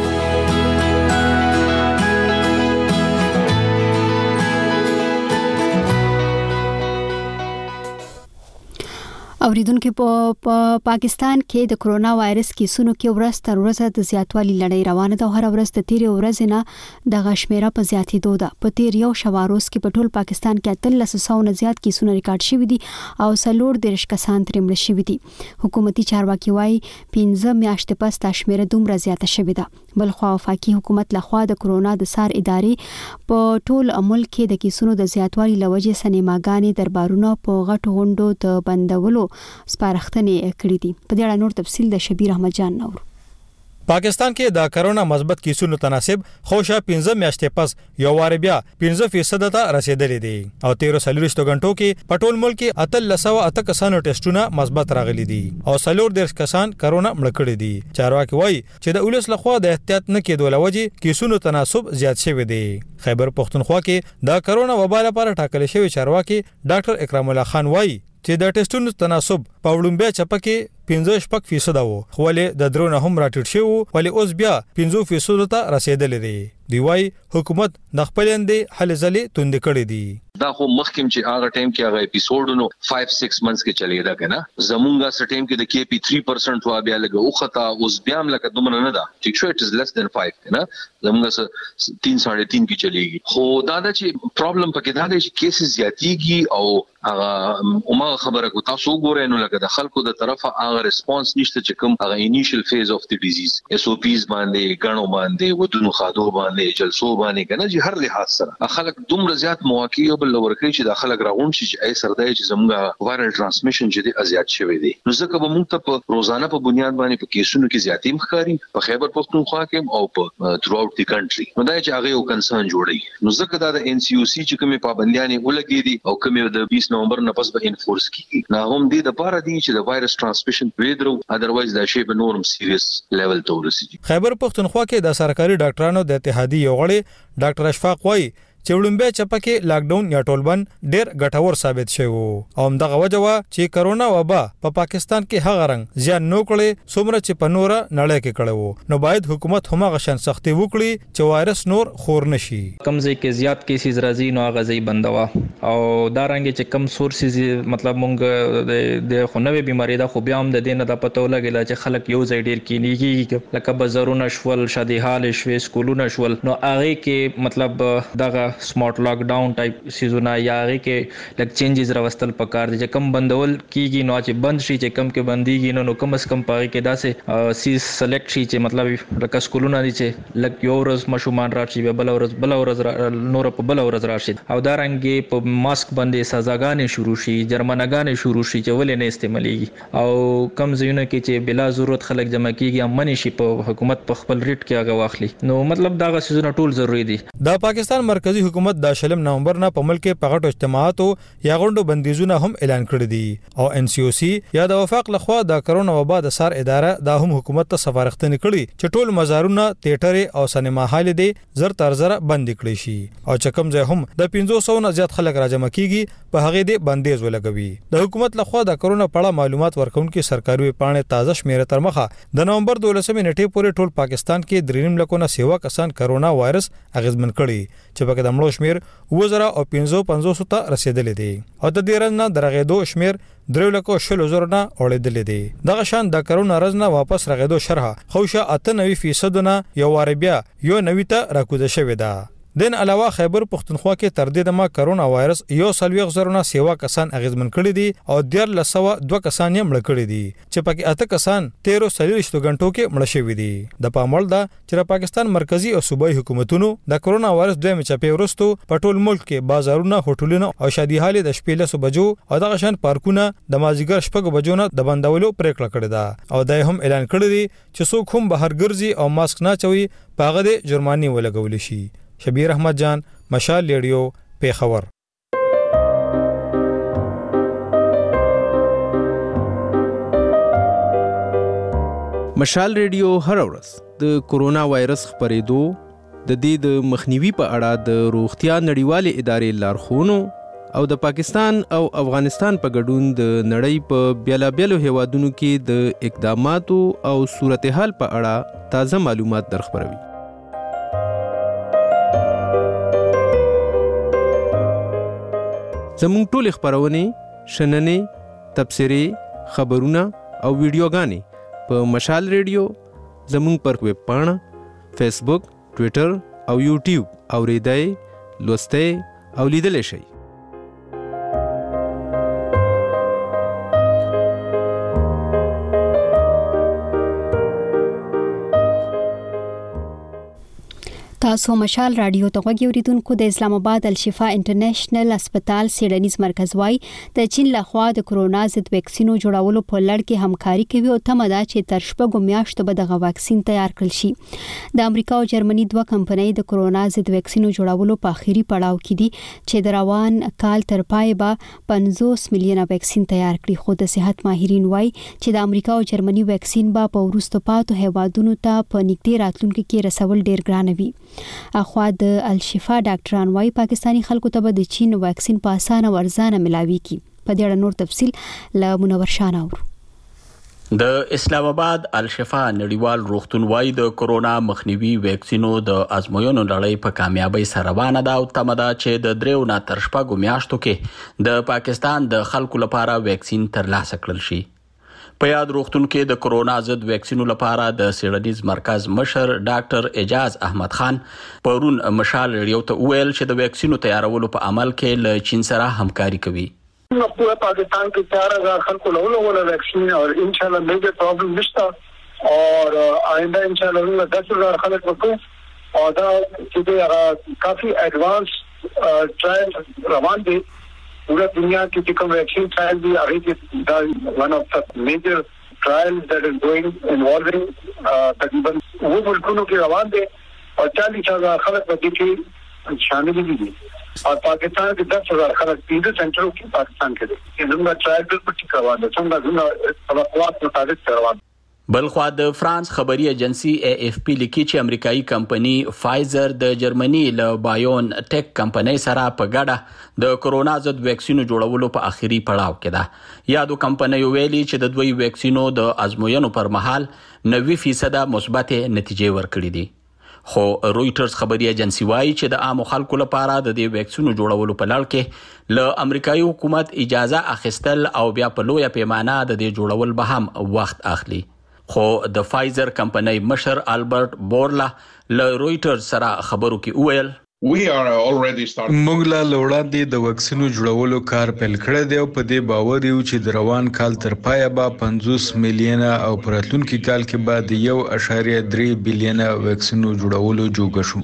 اوریدونکو په پاکستان کې د کرونا وایرس کیسونو کې ورځ تر ورځې د زیاتوالي لړۍ روانه ده او هر ورځ د تیرې ورځې نه د غشمیره په زیاتېدو ده په تیر یو شواروز کې په ټول پاکستان کې 1300 نه زیات کیسونه ریکارډ شوي دي او 14 کسان ترې مړه شوي دي حکومتي چارواکي وايي 15 میاشتې پس د شمیره دومره زیاته شوې ده بلخوا وفاقي حکومت لخوا د کرونا د سار ادارې په ټول ملک کې د کیسونو د زیاتوالي لوجې سینماګانې دربارونه په غټو غونډو د بندولو سپارښتنې کړې دي په دې اړه نور تفصیل د شبیر احمد جان نور پاکستان کې د کرونا مثبت کیسونو تناسب خوشا 15 میاشتې پس یو وار بیا 15% ته رسیدلې دي او 13 غنټو کې په ټول ملک کې 1308 کسانو ټیسټونه مثبت راغلي دي او 14 کسان کرونا مړ کړي دي چارواکي وایي چې د اولس لخوا د احتیاط نه کېدو لوجې کیسونو تناسب زیات شوی دی خیبر پختونخوا کې د کرونا وبا لپاره ټاکل شوی چارواکي ډاکټر اکرام الله خان وایي چې د ټیسټونو تناسب په وړومبه چپه کې 15% وو خو ولې د درونه هم راټیټ شو ولې اوس بیا 15% ته رسیدلې دي دی وايي حکومت د خپلندې حل ځلې توند کړې دي دا خو مخکم چې هغه ټایم کې هغه اپیسوډونو 5-6 منثس کې چلیدا کنه زمونږه سره ټایم کې د KP 3% وا بیا لګه او خطا اوس بیا هم لکه دومره نه ده ټیک شو اټ از لیس دین 5 کنه زمونږه سره 3.5 کې چلیږي خو دا چې پرابلم پکې دا دی چې کیسز زیاتېږي او هغه عمر خبره کو تاسو ګورئ نو لکه د خلکو د طرفه هغه ریسپانس نشته چې کوم هغه انیشل فیز اف د ډیزیز SOPs باندې غنو باندې ودونو خادو باندې جلسو باندې کنه چې هر لحاظ سره خلک دومره زیات مواقع او بل ورکړي چې د خلک راغون شي چې ای سردای چې زموږه وایرل ترانسمیشن چې د ازیات شوی دی نو ځکه به موږ ته په روزانه په بنیاد باندې په کیسونو کې زیاتې مخکاري په خیبر پختونخوا کې او په تھرو اوټ دی کنټری نو دا چې هغه یو کنسرن جوړي نو ځکه دا د NCOC چې کومه پابندیاں ولګي دي او کومه د 20 نومبر نه پس به انفورس کیږي نه هم دي د پاره دي چې د وایرس ترانسمیشن ویدرو اذروایز دا شی به نورم سیریس لیول ته ورسیږي خیبر پختونخوا کې د سرکاري ډاکټرانو د اتحادیې یو غړي ډاکټر اشفاق وایي چې وړومبه چپه کې لاک ډاون یا ټولبند ډېر ګټور ثابت شوی او همدغه وجه وا چې کرونا وبا په پاکستان کې هغه رنګ زیان نو کړي څومره چې په نوره نړۍ کې کړو نو باید حکومت هم غشن سختي وکړي چې وایرس نور خور نشي کمزې کې زیات کیسز راځي نو هغه ځای بندوا او دا رنګ چې کم سورسز مطلب مونږ د خونوي بيماري دا خو بیا هم د دینه د پته ولګیلا چې خلک یو ځای ډیر کینیږي لکه بازارونه شول شادي حال شوي سکولونه شول نو هغه کې مطلب دغه سمارټ لاک ډاون ټایپ سیزونه یا هغه کې لک چینجز راوستل پکار دي چې کم بندول کیږي نو چې بند شي چې کم کې بنديږي نو کم اس کم پاره کې داسې سیز سلیکټ شي چې مطلب لکه سکولونه دي چې لک یو ورځ مشومان راشي بل ورځ نور په بل ورځ راشي او دا رنګ په ماسک باندې سزاګانې شروع شي جرمانګانې شروع شي چې ولې نه استعماليږي او کم ځایونه کې چې بلا ضرورت خلک جمع کیږي امني شي په حکومت په خپل ریټ کې هغه واخلي نو مطلب دا غوښتنه ټول ضروری دي د پاکستان مرکزی حکومت د شلم نومبر نه په ملک په غټو اجتماعاتو یا غونډو بندیزونه هم اعلان کړی دي او NCOC یا د وفاق لخوا د کرونا وبا د سار اداره د هم حکومت ته سفارښتنه کړې چې ټول مزارونه تیټر او سینما هال دي زر تر زر بند کړي شي او چکم ځای هم د 500 نه زیات خلک راجمع کیږي په هغه دي بندیز ولګوي د حکومت لخوا د کرونا په اړه معلومات ورکونکو سرکاري پاڼې تازه شمیره تر مخه د نومبر 12 نیټې پورې ټول پاکستان کې 3 لکونه سیوا کسان کرونا وایرس اغیزمن کړي چې په دمړو شمیر 2055 ته رسیدلې دي او د دې رنه درغېدو شمیر 3,00,000 نه اوړېدلې دي دغه شان د کرونا رزنه واپس رغېدو شرح خوشه 98% نه یو واربیا یو نوي ته راکوده شوې ده دین علاوه خیبر پختونخوا کې تر دې دمه کرونا وایرس یو سلويغ زرونه سیوا کسان اغیزمن کړي دي او 1302 کسان یې مړ کړي دي چې پکې 8 کسان 13 غنټو کې مړ شوي دي د پاموړ دا چې پاکستان مرکزی او صوبایي حکومتونو د کرونا وایرس دویم چپې ورستو په ټول ملک کې بازارونه هوټلونه او شادي حال د شپې له بجو او د غشن پارکونه د مازیګر شپږ بجو نه د بندولو پریکړه کړې ده او دای هم اعلان کړی دی چې څوک هم بهر ګرځي او ماسک نه چوي پاغه د جرماني ولګول شي شبیر احمد جان مشال ریډیو پیښور مشال ریډیو هر ورځ د کورونا وایرس خپرېدو د دې د مخنیوي په اړه د روغتیا نړیوالې ادارې لارښوونو او د پاکستان او افغانستان په ګډون د نړۍ په بیلابیلو هیوادونو کې د اقداماتو او صورتحال په اړه تازه معلومات درخبروي زموږ ټول خبرونه شننې تبصرې خبرونه او ویډیوګانې په مشال ریډیو زموږ پر ویب پاڼه فیسبوک ټوئیټر او یوټیوب اوریدای لوستای او لیدل شي تاسو مشال رادیو ته غوږی اوریدونکو د اسلام آباد الشفا انټرنیشنل هسپتال سیډنیز مرکز وای د چین لخوا د کرونا ضد ویکسینو جوړولو په لړ کې همکاري کوي او تمه ده چې تر شپږو میاشتو به دغه واکسین تیار کړل شي د امریکا او جرمني دوه کمپنۍ د کرونا ضد ویکسینو جوړولو په اخیری پړاو کې دي چې د روان کال تر پای به 50 میلیونه ویکسین تیار کړي خو د صحت ماهرین وای چې د امریکا او جرمني ویکسین به په وروسته پاتو هیوادونو ته په نږدې راتلونکو کې رسول ډیر ګران وي اخوا د الشفا ډاکټران وايي پاکستانی خلکو ته به د چین واکسین په اسانه ورزانه ملاوي کی په دې اړه نور تفصیل له منور شاه اورو. د اسلام آباد الشفا نړیوال روغتون وايي د کورونا مخنیوي ویکسینو د ازموینو لړۍ په کامیابی سره روانه ده او تمه ده چې د 3 نه تر 6 میاشتو کې د پاکستان د خلکو لپاره ویکسین ترلاسه کړل شي. په یاد روغتون کې د کورونا ضد ویکسینو لپاره د سیړنیز مرکز مشر ډاکټر اعجاز احمد خان پرون مشال ریډیو ته ویل چې د ویکسینو تیارولو په عمل کې له چین سره همکاري کوي. पूरा पाकिस्तान के 4,000 खल को वाला वैक्सीन और इंशाल्लाह मेजर प्रॉब्लम निश्ता और आइंदा इंशाल्लाह 10,000 खल को और काफी एडवांस ट्रायल रवान दे पूरा दुनिया की टिकम वैक्सीन ट्रायल भी आगे के one of the major trial that is going involving तकरीबन वो मुल्कों के रवान दे और 40,000 खल की शामिल भी और पाकिस्तान के 10,000 खलक 3 सेंटरों की पाकिस्तान के लिए ट्रायल बिल्कुल ठीक करवा दे तवक्कुआत मुताबिक करवा. بلخوا د فرانس خبري ایجنسی AFP لیکي چې امریکایي کمپنی فایزر د جرمني له بایون ټیک کمپنی سره په ګډه د کورونا ضد ویکسینو جوړولو په اخیری پړاو کې ده. یادو کمپنی ویلي چې د دوی ویکسینو د ازموینو پر مهال 90% مثبت نتیجې ورکړې دي. خو رويټرز خبري ایجنسی وايي چې د عام خلکو لپاره د دې ویکسینو جوړولو په لړ کې له امریکایي حکومت اجازه اخیستل او بیا په لویه پیمانه د دې جوړول به هم وخت اخلي. خو د فایزر کمپنی مشر البرت بورلا له رويټرز سره خبرو کې وویل موږ لا وړاندې د وکسینو جوړولو کار پیل کړی دی او په دې باور یو چې د روان کال تر پایه به 50 میلیونه او په راتلونکي کال کې به د 1.3 بلین وکسینو جوړولو جوګه شو.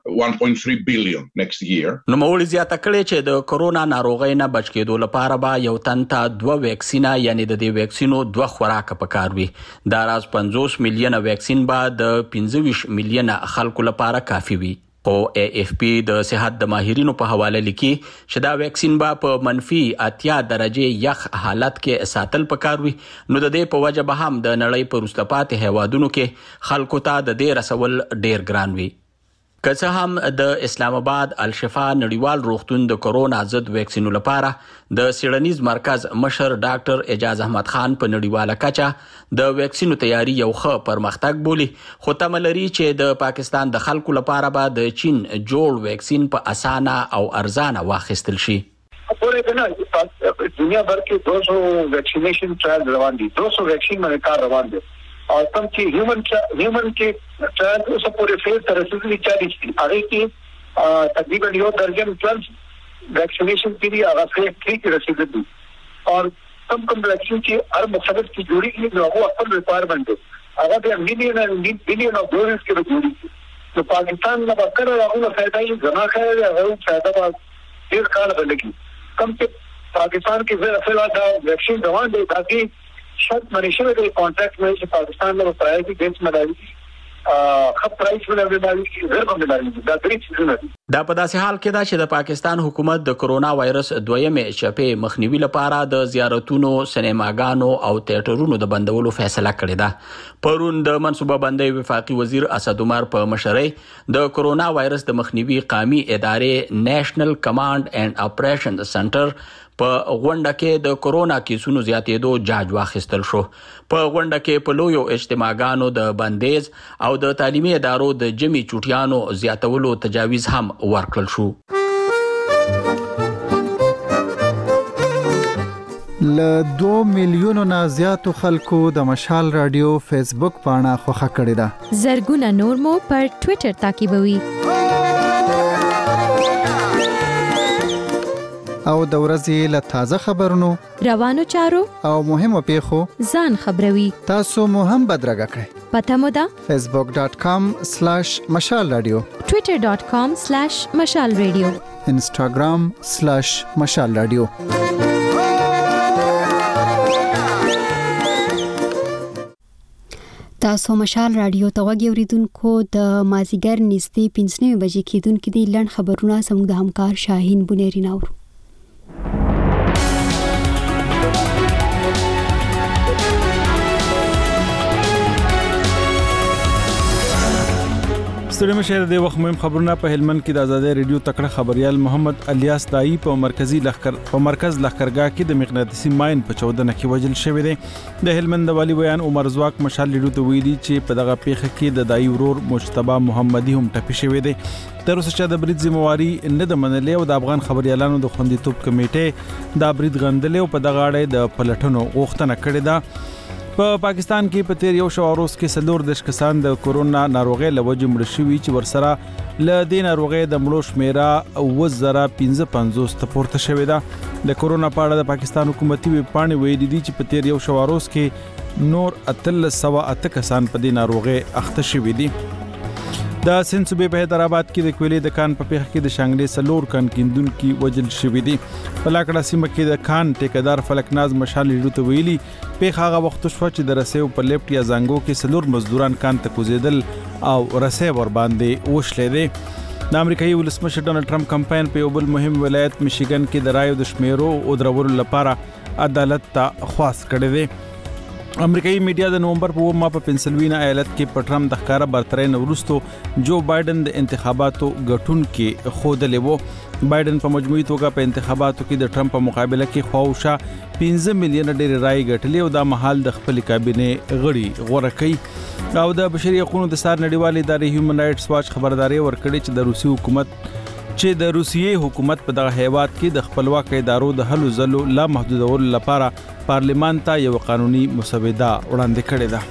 1.3 بلین next year. نو مولي زیاته کړی چې د کورونا ناروغۍ نه بچ کېدو لپاره به یو تن ته 2 ویکسینا یعنی د دې ویکسینو 2 خوراک پکار وي. دا راز 50 میلیونه ویکسین به د 25 میلیونه خلکو لپاره کافي وي. او AFP د صحت د ماهرینو په حواله لیکي چې دا ویکسین به په -80 درجه یخ حالت کې ساتل پکار وي. نو د دې په وجه به هم د نړۍ په وروسته پاتې هیوادونو کې خلکو ته د دې رسول ډیر ګران وي. که څه هم د اسلام آباد الشفا نړیوال روغتون د کورونا ضد ویکسینو لپاره د سیړنیز مرکز مشر ډاکټر اعجاز احمد خان په نړیواله کچه د ویکسینو تیاری یو ښه پرمختګ بولي، خو تمه لري چې د پاکستان د خلکو لپاره به د چین جوړ ویکسین په اسانه او ارزانه واخیستل شي. पूरे दुनिया भर के 200 वैक्सीनेशन ट्रायल रवान दी, 200 वैक्सीन में कार रवान दे और तब की ह्यूमन के ट्रायल उस पूरे फेज तरह से 40 थी आगे की तकरीबन 1 दर्जन प्लस वैक्सीनेशन के लिए आगा फेज 3 की रसीद दी और कम वैक्सीन की हर मुख्तलिफ की जोड़ी की जो वो अपन रिक्वायरमेंट है आगा भी million and billion of doses की जोड़ी तो पाकिस्तान में बकर राहुल फायदा ही जमा है वो फायदा 1 साल लगी कम से पाकिस्तान की फिलहाल वैक्सीन दवा दे ताकि शायद मनीषा के कॉन्ट्रैक्ट में पाकिस्तान में प्राइस की बेंच में डाली خپ پرایس ولې باندې زرګو ملاري دا درې چیزونه دي. دا په داسې حال کې دا چې د پاکستان حکومت د کورونا وایرس دویمې چپې مخنیوي لپاره د زیارتونو، سینماګانو او تیاترونو د بندولو فیصله کړې ده. پرون د منصوبه بندۍ وفاقي وزیر اسد عمر په مشرۍ د کورونا وایرس د مخنیوي قومي ادارې نېشنل کمانډ اینڈ اپریشن سنټر په غونډه کې د کورونا کیسونو زیاتېدو جاج واخیستل شو. په غونډه کې په لویو اجتماعګانو د بندیز او د تعلیمي ادارو د جمعي چوټیانو زیاتولو تجاویز هم ورکړل شو. له 2 میلیونو نه زیاتو خلکو د مشال رادیو فیسبوک پاڼه خوښه کړې ده. زرګونه نور مو پر ټوئیټر تعقیبوي. او د ورځې له تازه خبرونو، روانو چارو او مهمو پیښو ځان خبروي. تاسو مو هم بدرګه کړئ. پته مو ده facebook.com/مشال رادیو، twitter.com/مشال رادیو، instagram/مشال رادیو. تاسو مشال رادیو ته وګورئ اوریدونکو د مازیګر نږدې 5:09 بجې کېدونکې د لړ خبرونه زموږ د همکار شاهین بنيري ناور. ستړي مشه د وخت مهم خبرونه په هلمند کې د آزادۍ ریډیو تکړه خبريال محمد الیاس دای په مرکز لخرګاه کې د مغناطیسي ماين په 14 کې وجل شوی دی. د هلمند والی بیان عمر زواک مشال ریډیو ته ویلي چې په دغه پیښه کې د دای ورور مجتبی محمدي هم ټپي شوی دی. تر اوسه چې د برید ذمہواری نه د منلې او د افغان خبريالانو د خوندیتوب کمیټې د برید غندلې او په دغه اړه د پلټنو غوښتنه کړې ده. په پاکستان کې په تیر یو شو روز کې سلور د کسان د کورونا ناروغي لوجه مړ شوي چې ورسره ل دې ناروغي د مړو شمیره 2055 ته پورته شوې ده. د کورونا په اړه د پاکستان حکومتي ویب پاڼې ویلي دي چې په تیر یو شو روز کې نور 308 کسان په دې ناروغي اخته شوي دي. د سند صوبې په حیدرآباد کې د کویلې د کان په پیښه کې د شانګلې سلور کان کیندونکو وجل شوی دي. په لاکړه سیمه کې د کان ټیکدار فلکناز مشال ریډیو ته ویلي پیښه هغه وخت شو چې د رسېو په لیفټ یا زنګو کې سلور مزدوران کان ته کوزیدل او رسې ور باندې وشلې دي. د امریکایي ولسمشر ډونالد ټرمپ کمپاین په یو بل مهم ولایت میشیګن کې د رایو د شمیرو او درولو لپاره عدالت ته خواست کړی دی. امریکایي میډیا د نومبر په ومه په پنسلوینا ایالت کې په ټرمپ د ښکارا برترۍ وروسته جو بایدن د انتخاباتو ګټون کې خودلې وو. بایدن په مجموعي توګه په انتخاباتو کې د ټرمپ په مقابله کې خواوشا 15 میلیون ډېر رای ګټلې او د محل د خپل کابینه غړي غوړه کوي. او د بشري حقوقو د سار نړیوال ادارې هیومن رائټس واچ خبرداري ورکړې چې د روسیې حکومت په دغه هیواد کې د خپلواک ادارو د هلو ځلو لا محدودولو لپاره پارلیمان ته یو قانوني مسوده وړاندې کړې ده.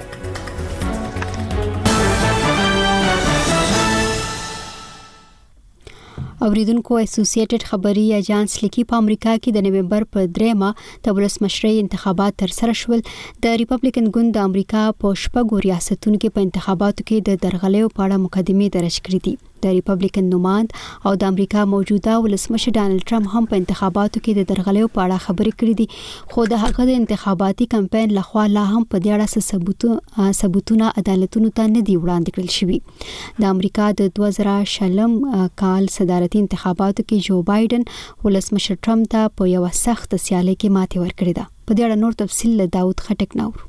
اوریدونکو اسوسییټډ خبري اژانس لیکي په امریکا کې د نومبر په 3 د ولسمشرۍ انتخابات تر سره شول. د ریپبلیکن ګوند د امریکا په شپږو ریاستونو کې په انتخاباتو کې د درغلیو په اړه مقدمې درج کړې دي. د ریپبلیکن نماند او د امریکا موجوده ولسمشر ډانلډ ټرمپ هم په انتخاباتو کې د درغلیو په اړه خبرې کړې دي، خو د هغه د انتخاباتي کمپاین لخوا لا هم په دې اړه ثبوتونه عدالتونو ته نه دي وړاندې کړل شوي. د امریکا د 2020 کال صدارتي انتخاباتو کې جو بایدن ولسمشر ټرمپ ته په یو سخت سیالي کې ماتې ورکړې ده. په دې اړه نور تفصیل له داود خټک نور.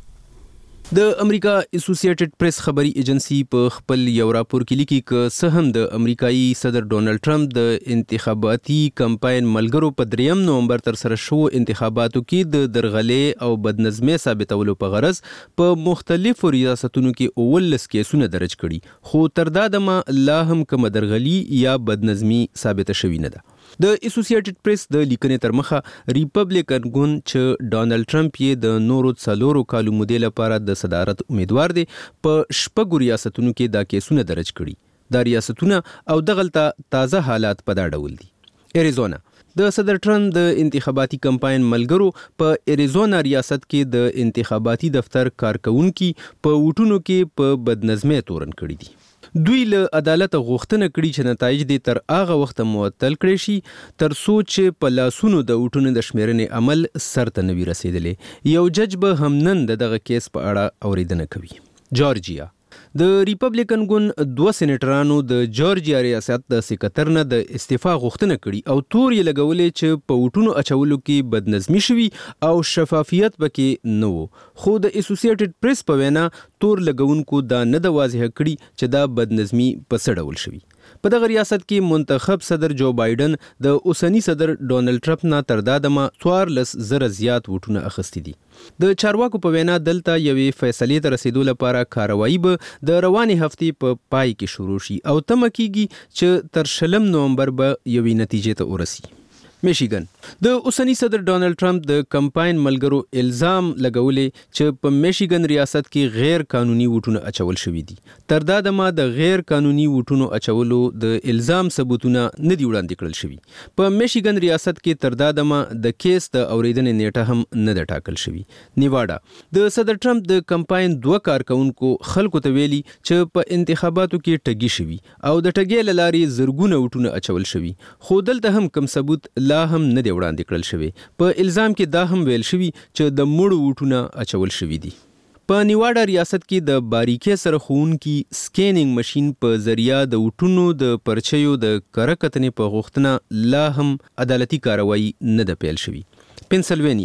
د امریکا اسوسییټډ پریس خبري ایجنسی په خپل یو راپور کې لیکي چې څه هم د امریکایي صدر ډونالد ټرمپ د انتخاباتي کمپاین ملګرو په 3 نومبر تر سره شو انتخاباتو کې د درغلې او بدنظمۍ ثابتولو په غرض په مختلفو ریاستونو کې 19 کیسونه درج کړي، خو تر دا دمه لا هم کوم درغلي یا بدنظمي ثابته شوې نه ده. د اسوسییټډ پریس د لیکنې تر مخه ریپبلیکن ګوند چې ډونالد ټرمپ یې د نورو 4 کالو مودې لپاره د صدارت امیدوار دی په شپږو ریاستونو کې دا کیسونه درج کړي. دا ریاستونه او دغلته تازه حالات په دا ډول دي. اریزونا د صدر ټرمپ د انتخاباتي کمپاین ملګرو په اریزونا ریاست کې د انتخاباتي دفتر کارکونکو په وټونو کې په بدنظمۍ تورن کړي دي. دوی له عدالت غوښتنه کړې چې نتایج دې تر هغه وخت معطل کړي شي تر څو چې په لاسونو د وټونو د شمیرنې عمل سرته نه وي رسیدلی. یو جج به هم نن دغه کیس په اړه اوریدنه کوي. جورجیا د ریپبلیکن ګوند 2 سېنیټرانو د جورجیا ریاست د سکرټر نه د استعفا غوښتنه کړي او تور یې لګولې چې په وټونو اچولو کې بدنظمي شوي او شفافیت پکې نه وو، خو د اسوسییټډ پریس په وینا تور لګونکو دا نه د واضح کړي چې دا بدنظمي په څه ډول شوي. په دغه ریاست کې منتخب صدر جو بایدن د اوسنی صدر ډونالد ټرمپ نه تر دا دمه 14,000 زیات وټونه اخیستي دي. د چارواکو په وینا دلته یوې فیصلې ته رسیدو لپاره کاروایی به د روانې هفتې په پای کې شروع شي او تمه کیږي چې تر 20 نومبر به یوې نتیجې ته ورسي. میشیګن د اوسنی صدر ډونالد ټرمپ د کمپاین ملګرو الزام لګولې چې په میشیګن ریاست کې غیر قانوني وټونه اچول شوي دي. تر دا دمه د غیر قانوني وټونو اچولو د الزام ثبوتونه نه دي وړاندې کړل شوي. په میشیګن ریاست کې تر دا دمه د کیس د اوریدنې نیټه هم نه ده ټاکل شوي. نیواډا د صدر ټرمپ د کمپاین 2 کارکونکو خلکو ته ویلي چې په انتخاباتو کې ټګي شوي او د ټګۍ له لارې زرګونه وټونه اچول شوي، خو دلته هم کم ثبوت لا هم نه دی وړاندې کړل شوی. په الزام کې دا هم ویل شوی چې د مړو وټونه اچول شوی دي. په نیواډا ریاست کې د باریکۍ سره ښوونکي سکینینګ ماشين په ذریعہ د وټونو د پرچیو د کره کتنې په غوښتنه لا هم عدالتي کاروایی نه ده پیل شوی. پنسلوانیا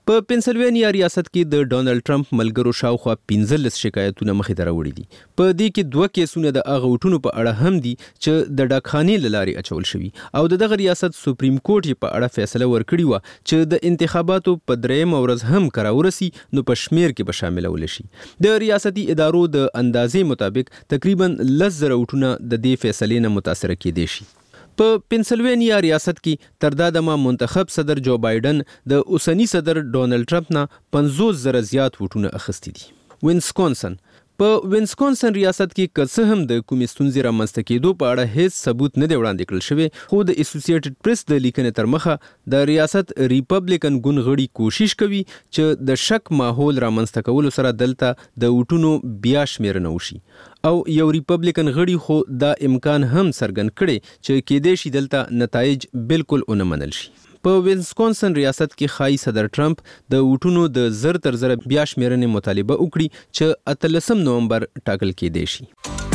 په پنسلوانیا ریاست کې د ډونالد ټرمپ ملګرو شاوخوا 15 شکایتونه مخې ته راوړي دي. په دې کې 2 کیسونه د هغه وټونو په اړه هم دي چې د ډاکخانې له لارې اچول شوي او دغه ریاست سپریم کورټ یې په اړه فیصله ورکړې وه چې د انتخاباتو په 3 ورځ هم کراورسي نو په شمیر کې به شاملول شي. د ریاستي ادارو د اندازې مطابق تقریبا 10,000 وټونه د دې فیصلې نه متاثر کېدای شي. په پنسلوانیا ریاست کې تر دا دمه منتخب صدر جو بایدن د اوسنی صدر ډونالد ټرمپ نه 50,000 زیات وټونه اخیستي دي. وینسکونسن په وینسکونسن ریاست کې که څه هم د کومې ستونزې رامنځته کېدو په اړه هیڅ ثبوت نه دی وړاندې کړل شوی، خو د اسوسییټډ پریس د لیکنې تر مخه د ریاست ریپبلیکن ګوند غړي کوشش کوي چې د شک ماحول رامنځته کولو سره دلته د وټونو بیا شمیرنه وشي او یو ریپبلیکن غړي خو دا امکان هم څرګند کړي چې کېدای شي دلته نتایج بالکل ونه منل شي. په وینسکونسن ریاست کې خای صدر ټرمپ د وټونو د زر تر زر بیا شمیرنې مطالبه وکړي چې 18 نومبر ټاکل کېدای شي.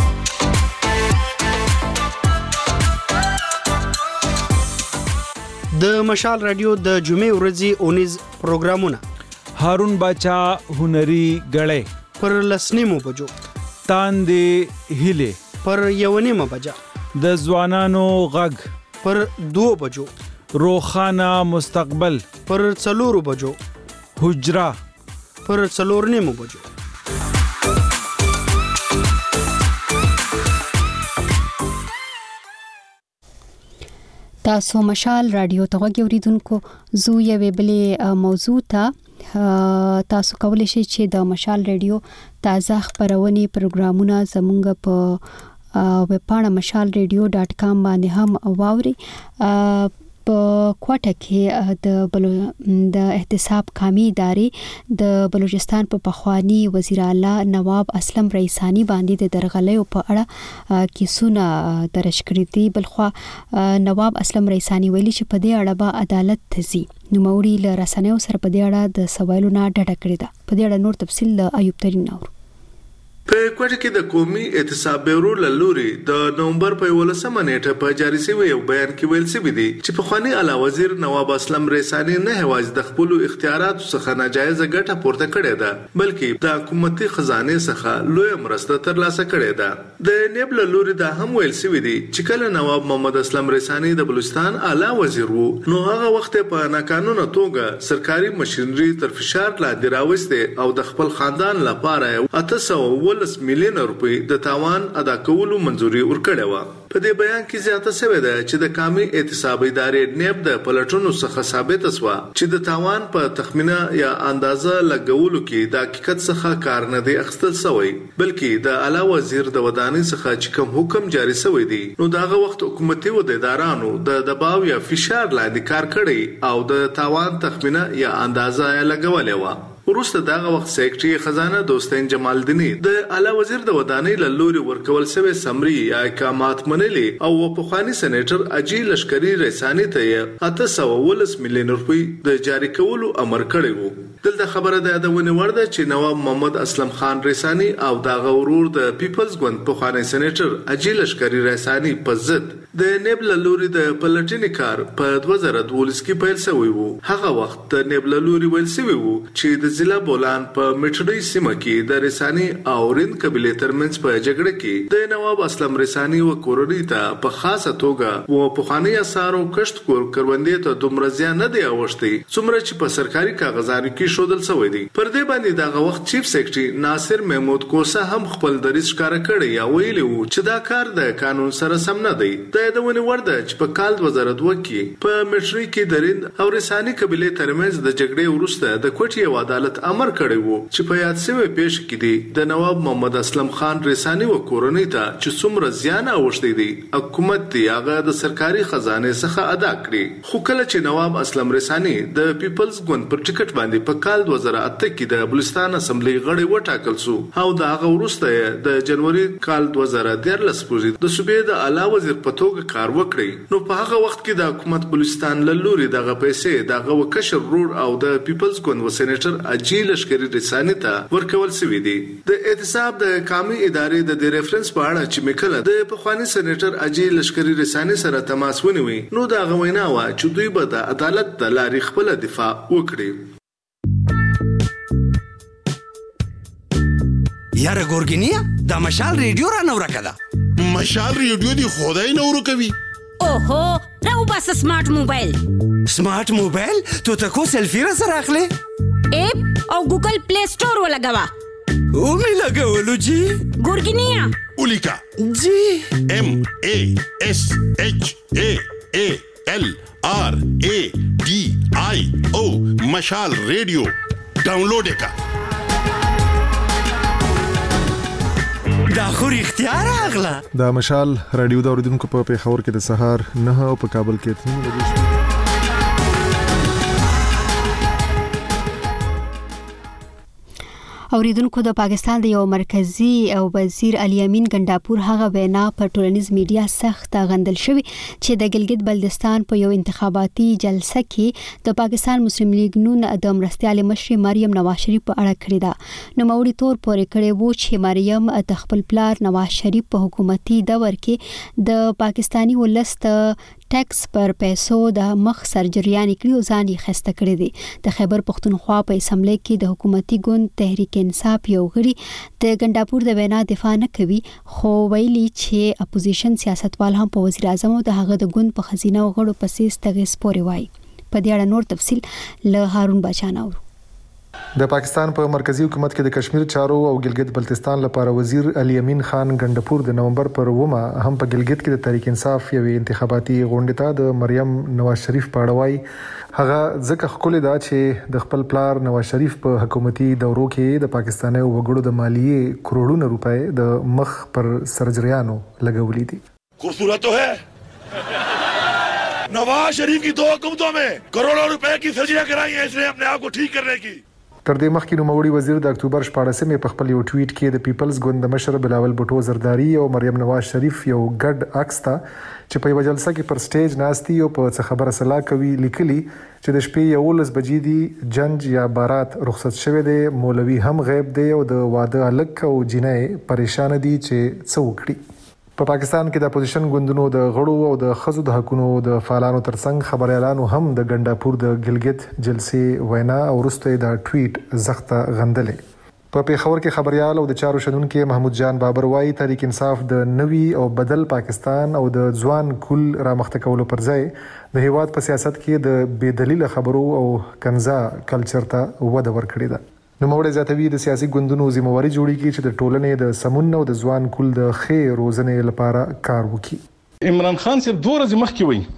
د مشال رادیو د جمعې ورځې اونیز پروګرامونه هارون باچا هنري غړې پر لسنیمو بجو، تاندې هیله پر یونیمه بجا، د ځوانانو غږ پر 2 بجو، روخانه مستقبل پر 4 بجو، حجرا پر 4 بجو. تاسو مشال رادیو ته غوږ اوریدونکو، زو یوې بلې موضوع ته تاسو کولی شئ چې د مشال رادیو تازه خبرونې پروګرامونه زموږ په ویب پاڼه mashalradio.com باندې هم واوري. په کوټه کې د احتساب قومي ادارې د بلوچستان په پخوانی وزیر اعلی نواب اسلم رئیسانی باندې د درغلیو په اړه کیسونه درج کړي دي. بلخوا نواب اسلم رئیسانی ویلي چې په دې اړه به عدالت ته ځي. نوموړي له رسنیو سره په دې اړه د سوالونو ډډه کړې ده. په دې اړه نور تفصیل له ایوب ترین اورو. په کوټه کې د قومي احتساب بیورو لوري د نومبر په 11مه نیټه په جاری شوی یو بیان کې ویل شوی دی چې پخوانی اعلی وزیر نواب اسلم رئیسانی نه هواز د خپل اختیارات څخه ناجایز ګټه پورته کړې ده بلکې د حکومتي خزانه څخه لوی مرسته ترلاسه کړې ده. د نیب لوري دا هم ویل شوی دی چې کله نواب محمد اسلم رئیسانی د بلوچستان اعلی وزیر وو نو هغه وخت په ناقانونه توګه سرکاري ماشينري تر فشار لاندې راوسته او د خپل خاندان لپاره 800 مليون روپۍ د تاوان ادا کولو منځوري ورکړې و. په دې بیان کې زیاته شوې ده چې د قومي احتساب ادارې نیب د پلټونو څخه ثابت شوه چې د تاوان په تخمینه یا اندازه لګولو کې د حقیقت څخه کار نه دی اخیستل شوی بلکې د اعلی وزیر د ودانۍ څخه چې کوم حکم جاری شوی دی نو دغه وخت حکومتي ودادارانو د دباو یا فشار لاندې کار کړی او د تاوان تخمینه یا اندازه لګولې و. وروسته دغه وخت سیکرټري خزانه دوستین جمال دینی د اعلی وزیر د ودانۍ لوري ورکول شوی سمري یا اقامات منلي او په خواني سېنیټر اجي لشکري رئیسانی ته 810 مليون روپۍ د جاری کولو امر کړی وو. دلته خبره ده د ونیور ده چې نواب محمد اسلم خان رئیسانی او دغه ورور د پیپلز ګوند په خواني سېنیټر اجي لشکري رئیسانی په ضد د نیب لوري د پلټنې کار په 2012 کې پیل شوی وو. هغه وخت د نیب لوري ویل شوی وو چې د ضلع بولان په میټړی سیمه کې د رسانی او رین قبيله ترمنځ په جګړه کې د نواب اسلم رسانی او کورنۍ ته په خاصه توګه و په خاني اسارو کشت کور کروندې ته دومره زیان نه دی اوښتي څومره چې په سرکاري کاغذانو کې شودل شوی دی. پر دې باندې دغه وخت چیف سیکرټري ناصر محمود کوسه هم خپل دریځ ښکاره کړی یا ویلی وو چې دا کار د قانون سره سم نه دی. د ونیور ده چې په کال 2002 کې په میټری کې د رین او رسانی قبيله ترمنځ د جګړې وروسته د کوټي عدالت امر کړی وو چې په یاد شوی پیش کې دی د نواب محمد اسلم خان رسانی او کورنۍ ته چې څومره زیان اوښتي دی حکومت دی هغه د سرکاري خزانه څخه ادا کړي. خو کله چې نواب اسلم رسانی د پیپلز ګوند پر ټیکټ باندې په کال 2008 کې د بلوچستان اسمبلی غړی وټاکل شو او د هغه وروسته د جنوري کال 2013 پورې د صوبې د اعلی وزیر په توګه کار وکړي. نو په هغه وخت کې د حکومت بلوچستان لوري دغه پیسې دغه وکشر رور او د پیپلز ګوند و سېنیټر اجي لشکري رساني ته ورکول شوی دی. د احتساب د قومي ادارې د ریفرنس په اړه چې مکله د پخوانی سېنیټر اجي لشکري رساني سره تماس ونیوي نو دا غوینا و چې دوی به د عدالت د لارې خپل دفاع وکړي. یاره ګورګینیا دا مشال ریډیو را نور کړه. مشال ریډیو دی خدای نور کوي. اوهو راو بس سمارټ موبایل. سمارټ موبایل ته کو سیلفی را سره اخلي؟ اپ او ګوګل پلی سٹور ولګوا. او می لګولو جی. ګورګینیا اولیکا جی MASHALRADIO مشال ریډیو ډاونلوډ کا. دا خو اختیار اغلا. دا مشال رادیو دا اوریدونکو په پیښور کې د سهار 9 او په کابل کې 3 بجې. اوریدونکو د پاکستان د یو مرکزی او وزیر علي امین ګنداپور هغه وینا په ټولنیز میډیا سخت غندل شوی چې د ګلګت بلتستان په یو انتخاباتي جلسه کې د پاکستان مسلم لیگ نون د مرستیال مشر مریم نواز شریف په اړه کړی دا. نو موري تور پورې کړی وو چې مریم د خپل پلار نواز شریف په حکومتي دور کې د پاکستانی ولست ټیکس پر پیسو د مخ سرجریان کړیو ځان یې خسته کړی دی. د خیبر پختونخوا په اسمبلی کې د حکومتي ګوند تحریک انصاف یو غړي د ګنداپور د وینا دفاع نه کوي، خو ویلي چې اپوزیشن سیاستوال هم په وزیر اعظم او د هغه د ګوند په خزینه غړو پسې ستغیث پورې وایي. په دې اړه نور تفصیل له هارون بچان اورو. د پاکستان په مرکزی حکومت کې د کشمیر چارو او ګلګت بلتستان لپاره وزیر علي امین خان ګنداپور د نومبر پر 9 هم په ګلګت کې د تحریک انصاف یوې انتخاباتي غونډې ته د مریم نواز شریف په اړه وایي. هغه ځکه خپل دا چې د خپل پلار نواز شریف په حکومتي دورو کې د پاکستاني وګړو د مالیې کروڑونو روپے د مخ پر سرجریانو لګولې دي. خوبصورت تو ہے نواز شریف کی 2 حکومتوں میں کروڑوں روپے کی سرجریاں کرائی ہیں اس نے اپنے آپ کو ٹھیک کرنے کی. تر دې مخکې نوموړي وزیر د اکتوبر 14 په خپل یو ټویټ کې د پیپلز ګوند د مشر بلاول بوټو زرداری او مریم نواز شریف یو ګډ عکس ته چې په یو جلسه کې پر سټیج ناستي او په څه خبره سلا کوي لیکلي چې د شپې 11 بجې دی جنج یا بارات رخصت شوه دی، مولوي هم غیب دی او د واده الک او جنې پریشان دي چې څه وکړي. په پاکستان کې د اپوزیشن ګوندونو د غړو او د خزو د حقونو د فعالانو ترڅنګ خبريالانو هم د ګنداپور د ګلګت جلسې وینا او وروسته د ټویټ زخته غندلې. په پیښور کې خبريال او د چارو شنونکو محمود جان بابر وايي تحریک انصاف د نوي او بدل پاکستان او د ځوان کل را مخته کولو پر ځای د هیواد په سیاست کې د بې دلیل خبرو او کنزا کلچر ته وده ورکړې ده. نو موږ زیاتوي د سیاسي ګوندونو ذمہواری جوړیږي چې د ټولنې د سمون او د ځوان کول د خیر روزنې لپاره کار وکړي. عمران خان صاحب 2 ورځې مخکې وایي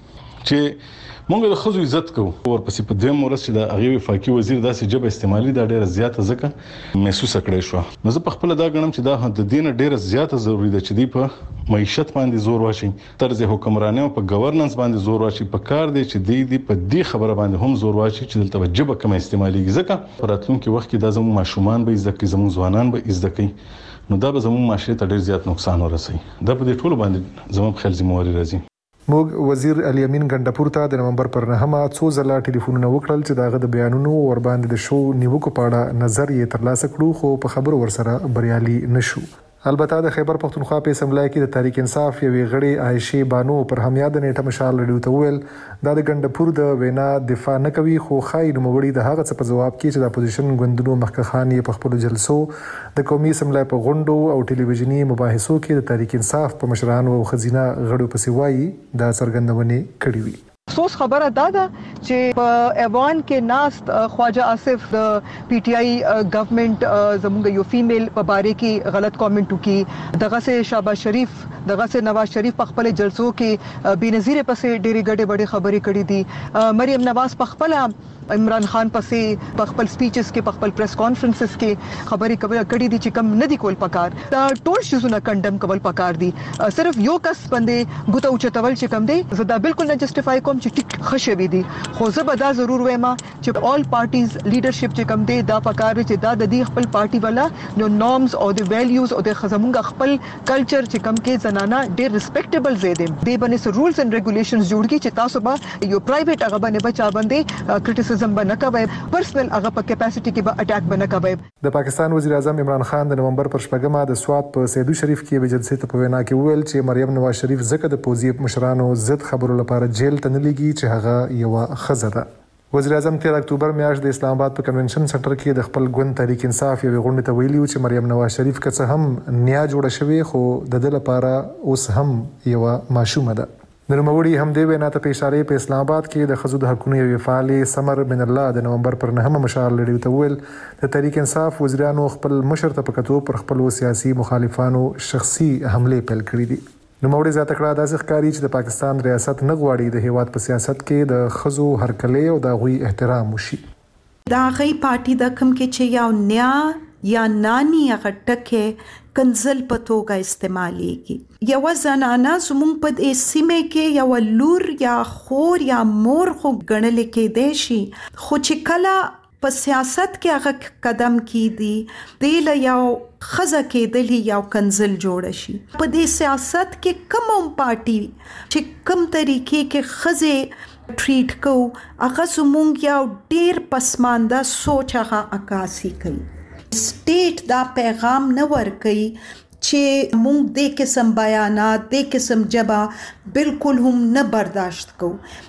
چې موږ د خزو عزت کوو، ورپسې په دویم ورځ چې د هغه وفاقي وزیر داسې جبه استعمالي دا ډیره زیاته ځکه محسوس کړی شو. نو زه په خپل دا غنم چې دا د دین ډیره زیاته ضروری ده چې دی په معیشت باندې زور واچي، طرز حکمراني او په گورننس باندې زور واچي. په کار دی چې دی په دې خبره باندې هم زور واچي چې دلته جبه کم استعمالي ځکه راتلونکي وخت کې دا زموږ ماشومان به عزت کوي، زموږ ځوانان به عزت کوي، نو دا به زموږ معاشره ته ډیر زیات نقصان ورسوي. دا په دې ټولو باندې زموږ خپل ذمہواری راځي. موږ وزیر علي امین ګنداپور ته د نومبر پر 9 څو ځله ټلیفونونه وکړل چې داغه د بیانونو ور باندې د شو نیوکو په اړه نظر یې ترلاسه کړو، خو په خبرو ورسره بریالي نشو. البته د خیبر پختونخوا په اسمبلی کې د تحریک انصاف یوې غړي عائشه بانو پر همیاد نیټه مشال رډیو ته ویل دا د ګنداپور د وینا دفاع نه کوي، خو خای نوموړي د هغه څه په جواب کې چې د اپوزیشن ګوندونو مخکخان یې په خپل جلسو د قومي اسمبلی په غونډو او ټلویزیونی مباحثو کې د تحریک انصاف په مشرانو او خزینه غړو پسې وایي دا څرګندونه کړې وي. افسوس خبره دا ده چې په ایوان کې ناست خواجه آصف د پی ټی آی گورنمنت زموږ یو فیمیل په باره کې غلط کامنټ وکي، دغه سه شهباز شریف دغه سه نواز شریف په خپل جلسو کې بنظیر پسې ډېری ګډه وړې خبرې کړې دي. مریم نواز په خپل عمران خان پسې په خپل سپیچز کې په خپل پریس کانفرنسز کې خبرې کړې دي چې کم نه دي کول پکار، دا ټول شیزونه کنډم کول پکار دي. صرف یو کس باندې ګوتو چتول چې کم دی زه دا بالکل نه جسټیفای کوم چې ټیک خشوي دي، خو زه به دا ضرور وایم چې آل پارټیز لیډرشپ چې کم دی دا پکار چې دا د دې خپل پارټي والا نو نورمز او د ویلیوز او د خزمونګ خپل کلچر چې کم کې زنانه ډېر ریسپیکټیبل زیاده دی باندې رولز اینڈ ریګولیشنز جوړ کی چې تاسو به یو پرایویټ هغه باندې بچا باندې کرټیسزم باندې کوي، پرسنل هغه په کیپاسټي کې به اٹیک باندې کوي. د پاکستان وزیر اعظم عمران خان د نومبر پر 14 د سوات په سیدو شریف کې به جلسې ته په وینا کې ویل چې مریم نواز شریف زکه د پوزي مشرانو ضد خبرو لپاره جیل ته نه لګي چې هغه یو خزه ده. وزیر اعظم 13 اکتوبر میاشت د اسلام آباد په کنونشن سنټر کې د خپل ګوند تحریک انصاف یو غونډه ته ویلي چې مریم نواز شریف که څه هم نیا جوړه شوې خو د دې لپاره اوس هم یو ماشومه ده. نوموړي هم دې وینا ته په اشاره په اسلام آباد کې د ښځو د حقوقو یو فعال سمر من الله د نومبر پر 9 مشال لري ته ویل د تحریک انصاف وزیرانو خپل مشر ته پکتو پر خپل سیاسي مخالفانو شخصي حمله پیل کړې دي. نوموړي زیاته کړه داسې ښکاري چې د پاکستان ریاست نه غواړي د هیواد په سیاست کې د ښځو هرکلې او د هغوی احترام وشي. دا غي پارټي د کوم کې چې یو نیا یا نانی هغه ټکه کنزل په توګه استعمالېږي. یو زنانه زموږ په دې سیمه کې یو لور یا خور یا مور خو ګڼل کېدای شي خو چې کله په سیاست کې هغه قدم کیدی د یو خزه کېدلی یو کنزل جوړ شي. په دې سیاست کې کوم پارټي چې کوم طریقې کې خزه ټریټ کو هغه زموږ یو ډیر پسمانده سوچ هغه عکاسي کوي. سټیټ دا پیغام نه ورکوي چې مونږ د قسم بیانات د قسم جبا بالکل هم نه برداشت کو.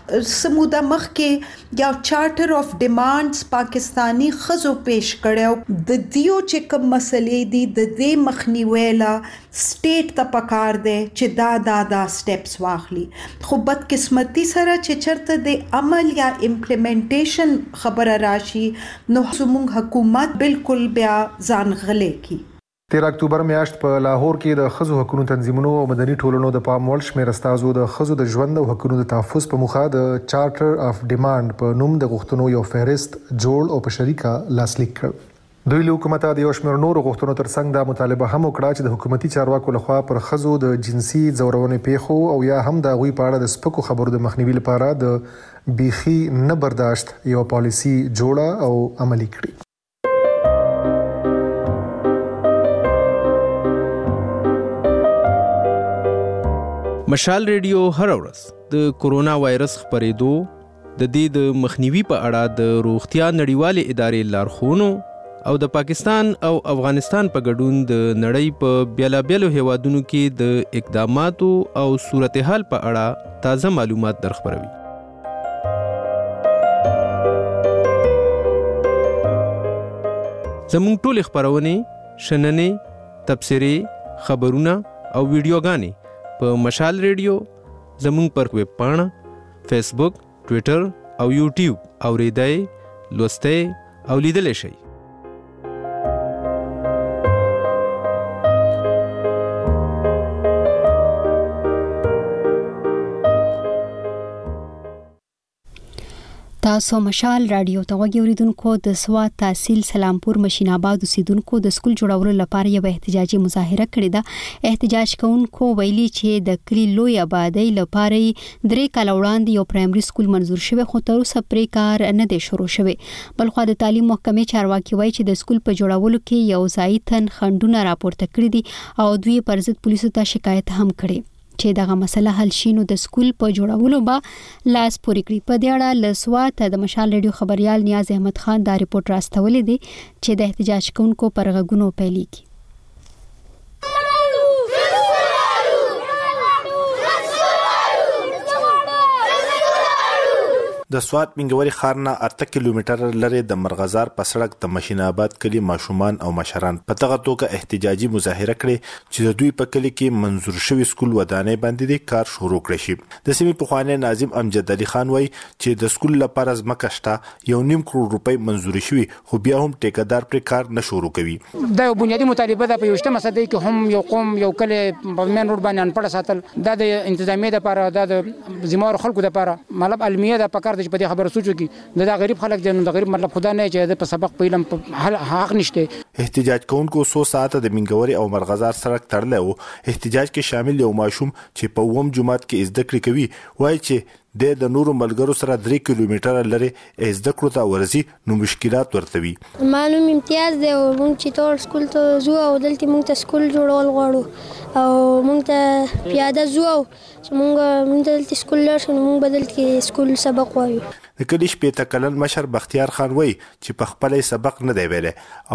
سموده مخ کې یا چارټر اف ډیمانډز پاکستانی خزو پیش کړو د دیو چې کوم مسلې دي د دې مخنیوي لا سټیټ ته پکار دی چې دا سټیپس واخلي. خو بد قسمتي سره چې چرته د عمل یا امپلیمنټیشن خبره راشي نو زموږ حکومت بالکل بیا ځان غلې کی. 13 اکتوبر میاشت په لاهور کې د ښځو حقوقو تنظیمونو او مدني ټولنو د پام وړ شمېر استازو د ښځو د ژوند او حقوقو د تحفظ په موخه د چارټر اف ډیمانډ په نوم د غوښتنو یو فهرست جوړ او په شریکه لاسلیک کړ. دوی له حکومت د یو شمېر نورو غوښتنو ترڅنګ دا مطالبه هم وکړه چې د حکومتي چارواکو لخوا پر ښځو د جنسي ځورونې پیښو او یا هم د هغوی په اړه د سپکو خبرو د مخنیوي لپاره د بیخي نه برداشت یو پالیسي جوړه او عملي کړي. مشال ریډیو هر ورځ د کورونا وایرس خپرېدو د دې د مخنیوي په اړه د روغتیا نړیوالې ادارې لارښوونو او د پاکستان او افغانستان په ګډون د نړۍ په بیلابیلو هیوادونو کې د اقداماتو او صورتحال په اړه تازه معلومات درخبروي. زموږ ټول خبرونه شننې تبصرې خبرونه او ویډیوګانې په مشال ریډیو زموږ پر ویب پاڼه فیسبوک ټویټر او یوټیوب اوریدای لوستئ او لیدلی شئ. تاسو مشال رادیو ته وګورئ. اوریدونکو د سواد تحصیل سلامپور مشین آباد اوسیدونکو د سکول جوړولو لپاره یو احتجاجي مظاهره کړې ده. احتجاج کوونکو ویلي چې د کلی لوی آبادی لپاره 3 کال وړاندې یو پرایمري سکول منزور شوی خو تر اوسه پرې کار نه دی شروع شوی. بلخو د تعلیم محکمې چارواکي وایي چې د سکول په جوړولو کې یو ځای تن خندونه راپورته کړي دي او دوی پر ضد پولیسو ته شکایت هم کړي چې دغه مسله حل شي نو د سکول په جوړولو به لاس پورې کړي. په دې اړه له سوات د مشال ریډیو خبريال نیاز احمد خان دا ریپورت راستولې دي چې د احتجاج کوونکو پر غږونو پیلېږي. د سوات منګوري ښار نه 8 کیلومتر لري د مرغزار په سړک د مشین آباد کلی ماشومان او مشران په دغه توګه احتجاجي مظاهره کړې چې د دوی په کلی کې منزور شوی سکول ودانې باندې د کار شروع کړی شي. د سیمې پخوانی ناظم امجد علي خان وایي چې د سکول لپاره ځمکه شته 1.5 کروڑ روپۍ منزوري شوی خو بیا هم ټیکدار پر کار نه شروع کوي. دا بنیادی مطالبه ده په یوشته مسله کې هم یو قوم یو کلی په مین روډ باندې انپړ ساتل دا د انتظامیه لپاره د زموږ خلکو لپاره مطلب علمیه ده پکار په دې خبره سوچو کې د غریب خلک د غریب مطلب خدا نه چې په سبق په علم حق نشته. احتجاج کوونکو 100 ساعته د منګوري او مرغزار سړک تړلی او احتجاج کې شامل یو ماشوم چې په ووم جماعت کې زده کړې کوي وایي چې د نورو ملګرو سره 3 کیلومتره لري زده کړو ته ورزي نو مشکلات ورته وي. معلوم امتیاز دی او موږ چې ټول سکول ته ځو او دلته موږ ته سکول جوړول غواړو او موږ ته پیاده ځو چې موږ دلته سکول لرو نو موږ بدل کې سکول سبق وایو. د کلی شپېته کلن مشر بختیار خان وایي چې په خپل سبق نه دی ویلی او د غواړي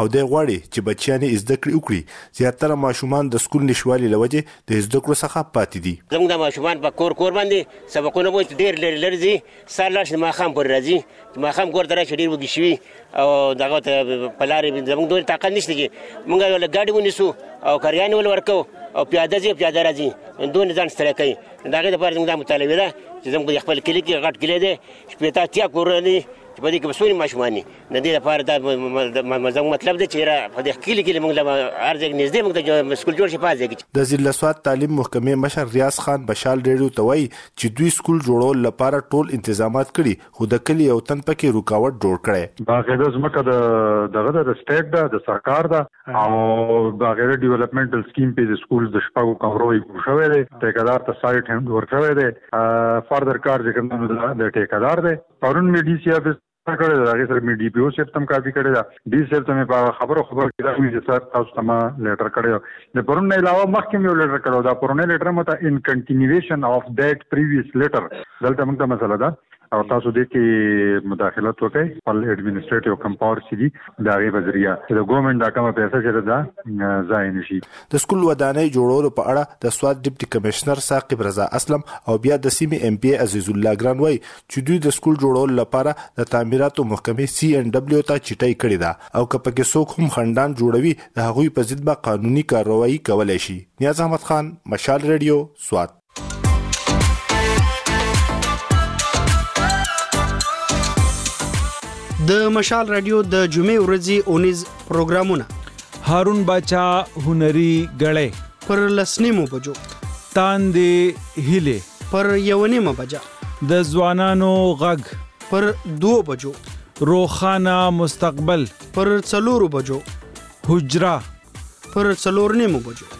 غواړي چې بچیان زده کړې وکړي زیاتره ماشومان د سکول نشوالي لوجه د زده کړو څخه پاتې دي زموږ د ماشومان په کور باندې سبقونه مو ډېر لري ځي سالاش ما خام پر راځي ما خام کور درا شډیر وږي شوی او دغه په لارې زموږ دوی طاقت نشته چې موږ ول ګاډي ونیسو او کاریان ول ورکو او پیاده راځي دوی ځان ستړي کوي دغه لپاره زموږ د مطالبه ده چې زموږ خپل کلی کې غټ کلی دی شپږ تیا کورنۍ چې په دې کې بسونی ماشومانی د دې لپاره دا مطلب دی چې په دې کلی کې موږ له ارزګ نږدې موږ د سکول جوړ شي پازې د ضلع سواد تعلیم محکمې مشر ریاض خان بشال ریډیو ته وایي چې دوی سکول جوړول لپاره ټول تنظیمات کړي خو د کلی او تن پکې رکاوټ جوړ کړي باغې د زمکه د سټیټ د سرکار دا او باغې ډیولپمنټل سکیم په د سکول د شپږو کمرو شوې ده ټیکدار ته سایت هم ورکړی دی فردر کار چې د ټیکدار دی پرون می ډي سي افیس کړه دا هغه سره می ډي پی او سیستم کافي کړی دا ډي سیل ته په خبرو کې راوي چې سر تاسو ته ما لیټر کړو د پرون نه علاوه مخکې یو لیټر کړو دا پرون لیټر مته ان کنټینیویشن اف دیٹ پریویس لیټر دلته موږ ته مسله ده او تاسو دې کې مداخلت وکړئ خپل ایڈمنسټریټیو کمپاور سي دي دا غي بذریعہ د ګورنمنت دا کومه پیسې چې دا ځای نشي د سکول ودانۍ جوړولو په اړه د سواد ډیپټي کمشنر ثاقب رضا اسلم او بیا د سیمې ام پی عزیز الله ګران وای چې دوی د سکول جوړولو لپاره د تعمیراتو محکمې سی ان دبليو ته چټای کړی دا او کپه کې څوک هم خندان جوړوي د هغوی په ضد به قانوني کارروایي کولای شي نیاز احمد خان مشال ریډیو سواد د مشال رادیو د جمعې ورځې اونیز پروګرامونه هارون باچا هنري غړې پر لسنیمو بجو تاندې هله پر یونیمه بجا د ځوانانو غږ پر 2 بجو روخانه مستقبل پر 4 بجو حجرا پر 4 نیمو بجو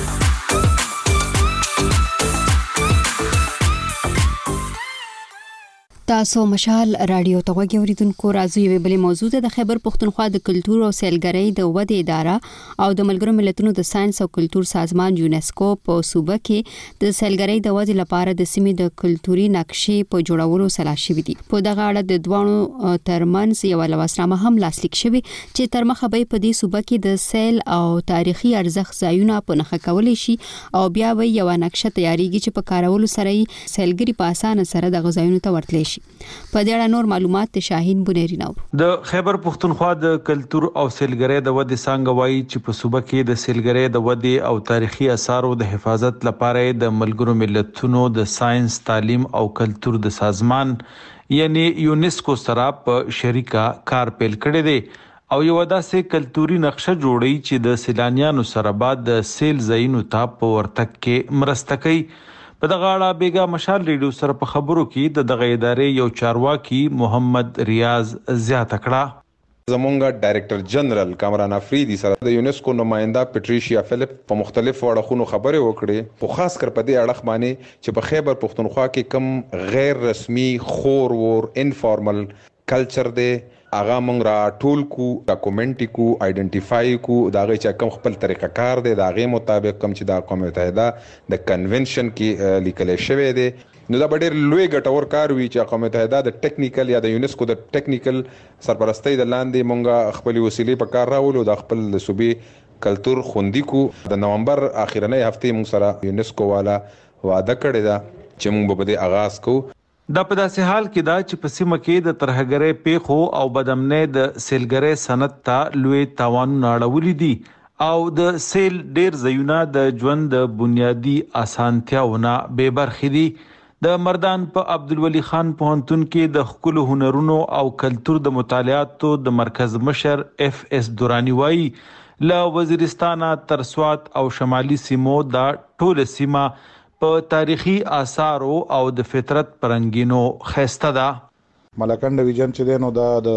تاسو مشال رادیو ته وګورئ اوریدونکو راځي یو بل موضوع د خیبر پختونخوا د کلتور او سیلګرۍ د ودې اداره او د ملګرو ملتونو د ساينس او کلتور سازمان یونسکو په صوبه کې د سیلګرۍ د ودې لپاره د سیمې د کلتوري نقشې په جوړولو سلا شوې دي په دغه اړه د دوانو ترمنځ یو لواسنامه هم لاسلیک شوې چې تر مخه به په دې صوبه کې د سیل او تاریخي ارزښت ځایونه په نښه کولای شي او بیا به یو نقشه تیاریږي چې په کارولو سره سیلګری په اسانه سره د غځایونو ته ورتلی شي په دې اړه نور معلومات شاهین بنيري نو د خیبر پختونخوا د کلتور او سیلګرۍ د ودې څنګه وایي چې په صوبه کې د سیلګرۍ د ودې او تاریخي آثارو د حفاظت لپاره د ملګرو ملتونو د ساينس تعلیم او کلتور د سازمان یعنی یونسکو سره په شریکه کار پیل کړی دی او یو داسې کلتوري نقشه جوړی چې د سیلانیانو سره بعد د سیل ځایونو ته په ورتګ کې مرسته کوي په دغه اړه بیګا مشال ریډیو سره په خبرو کې د دغه ادارې یو چارواکي محمد ریاض زیاته کړه زمونږ ډایریکټر جنرال کامران افریدي سره د یونسکو نماینده پټریشیا فلیپ په مختلفو اړخونو خبرې وکړې خو خاص کر په دې اړه باندې چې په خیبر پختونخوا کې کم غیر رسمي خور ور انفارمل کلچر دی اغه مونږ را ټول کو ډاکومنټ کو آئیډنټیفای کو دا غي چې کوم خپل طریقه کار دی دا غي مطابق کوم چې د قوم متحده د کنونشن کې لیکل شوی دی نو دا ډېر لوی ګټور کار وی چې قوم متحده د ټیکنیکل یا د یونسکو د ټیکنیکل سرپرستی د لاندې مونږه خپل وسیلې په کار راولو د خپل صوبې کلتور خوندي کو د نومبر اخیرنۍ هفته مونږ سره یونسکو والا وعده کړی دا چې مونږ به د آغاز کو دا په داسې حال کې دا چې په سیمه کې د ترهګرۍ پیښو او بدامنۍ د سیلګرۍ صنعت ته لوی تاوانونه اړولي دي او د سیل ډیر ځایونه د ژوند د بنیادی اسانتیاونه به برخې دي د مردان په عبدالولي خان پوهنتون کې د خپل هنرونو او کلتور د مطالعاتو د مرکز مشر اف اس دورانی وایي له وزیرستان تر سوات او شمالي سیمو دا ټول سیمه په تاریخي آثارو او د فطرت پرنګینو خسته ده ملکند ډیویژن چې دینو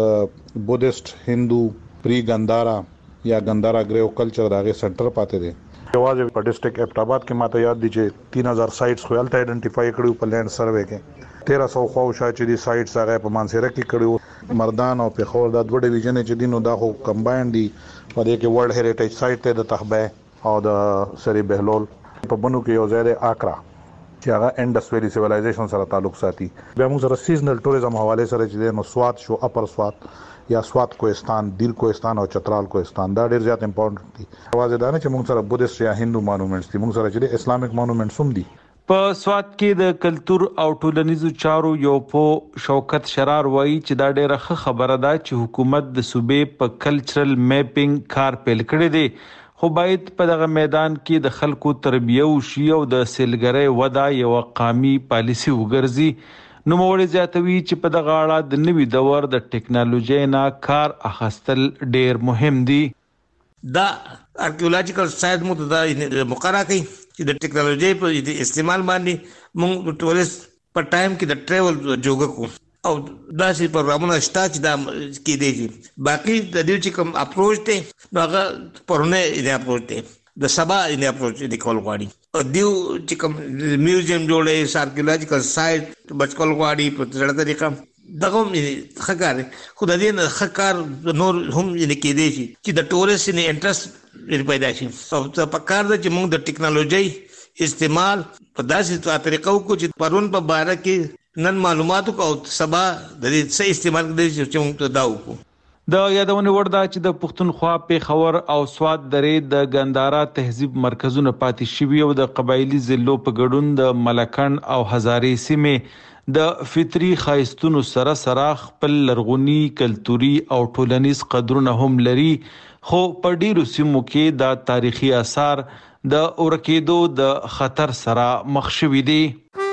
د بودیست هندو پری ګندارا یا ګندارا ګریو کلچر دغه سنټر پاتې دي یوازې په ډیسټریکټ ابټاباد کې ماته یاد دي چې 3000 سایټس خو هلته آئیډنټیفای کړو په لینډ سروې کې 1300 خو شاید چې دي سایټس هغه په مانسیره کې کړو مردان او پیښور د دوه ډیویژن چې دینو دا خو کمباین دي په دې کې ورلد هریټیج سایټ ته د تخبه او د سری بهلول په بنو کې یو ځای د آکرا چې هغه انډس ویلی سیویلایزیشن سره تعلق ساتي. بیا موږ سره سیزنل ټوریزم حواله سره چې نو سوات شو، اپر سوات یا سوات کوهستان، دیر کوهستان او چترال کوهستان دا ډیر زیات امپورټنت دي. اواز دا نه چې موږ سره بودیست یا هندو مانومنټس دي، موږ سره چې اسلامیک مانومنټس هم دي. په سوات کې د کلچر او ټولنیزو چارو یو په شوکت شرار وایي چې دا ډیره ښه خبره ده چې حکومت د صوبې په کلچرل میپینګ کار پیل کړی دی، خو باید په دغه میدان کې د خلکو تربیه وشي او د سیلګرۍ وده یو قامي پالیسي وګرځي. نوموړی زیاتوي چې په دغه اړه د نوي دور د ټیکنالوژي نه کار اخیستل ډیر مهم دي. دا ارکیولوژیکل سایت مو ته مقرره کوي چې د ټیکنالوژي په استعمال باندې موږ ټوریست په ټایم کې د ټریول جوګه کو او داسې پروګرامونه شته چې دا کې دي. باقي د دې چې کوم اپروچ ته هغه پرونه یې اپروچ ته د سبا یې اپروچ د کول غواړي او دیو چې کوم میوزیم جوړې ارکیولوژیکل سایت بچکول غواړي په ځړه طریقه دغه خکار خو د دې نه خکار نور هم کې دي چې د ټوریست نه انټرست پیدا شي. او په کار د چې موږ د ټیکنالوژي استعمال په داسې طریقو کو چې پرون په باره کې نن معلوماتو او سبا د دې څه استعمال کوي چې موږ دا وکړو. د یادونه وړ ده چې د پښتونخوا پیښور او سوات درې د ګندارا تهذیب مرکزونه پاتې شوي او د قبایلی ضلعو په ګډون د ملکن او هزارې سیمې د فطري خایستونو سره سره خپل لرغونی کلتوري او ټولنیز قدرونه هم لري، خو په ډیرو سیمو کې د تاریخي آثار د ورکېدو د خطر سره مخ شوي دي.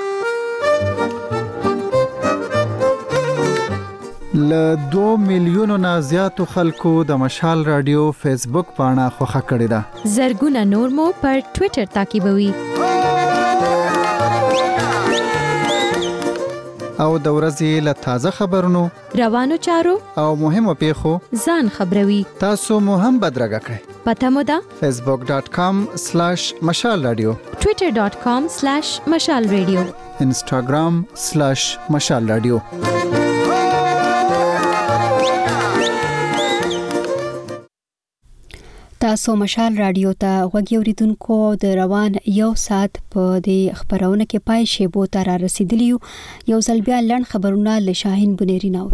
له 2 میلیونو نه زیاتو خلکو د مشال رادیو فیسبوک پاڼه خوښه کړې ده. زرګونه نور مو پر ټوئیټر تعقیبوي او د ورځې له تازه خبرونو، روانو چارو او مهمو پیښو ځان خبروي. تاسو مو هم بدرګه کړئ. پته مو ده facebook.com/مشال رادیو، twitter.com/مشال رادیو، instagram/مشال رادیو. تاسو مشال رادیو ته غوږی اوریدونکو د روان یو ساعت په دې خبرونه کې پای شیبو ته را رسیدلی یو ځل بیا لړ خبرونه له شاهین بنيري نور.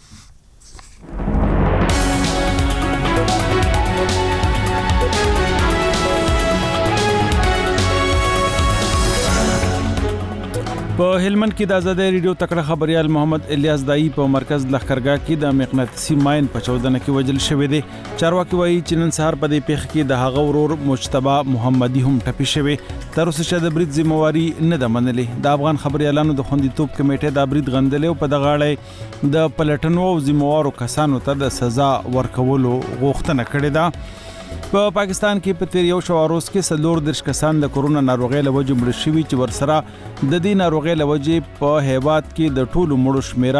په هلمند کې د آزاد ریډیو تکړه خبريال محمد الیاس دای په مرکز لخرګاه کې د مقناطیسي ماين په 14 کې وجل شوې دي. چارواکي وایي چې نن سهار په دې پیښه کې د هغه ورور مجتبی محمدي هم ټپي شوی. تر اوسه چې د برید ذمہواری نه ده منلې. د افغان خبريالانو د خوندیتوب کمیټې د برید غندلې او په دغه اړه د پلټنو او ذمہوارو کسانو ته د سزا ورکولو غوښتنه کړې ده. په پاکستان کې په تیر یو شواروز کې 14 کسان د کورونا ناروغۍ لوجه مړ شوي چې ورسره د دې ناروغۍ لوجه په هیواد کې د ټولو مړو شمیره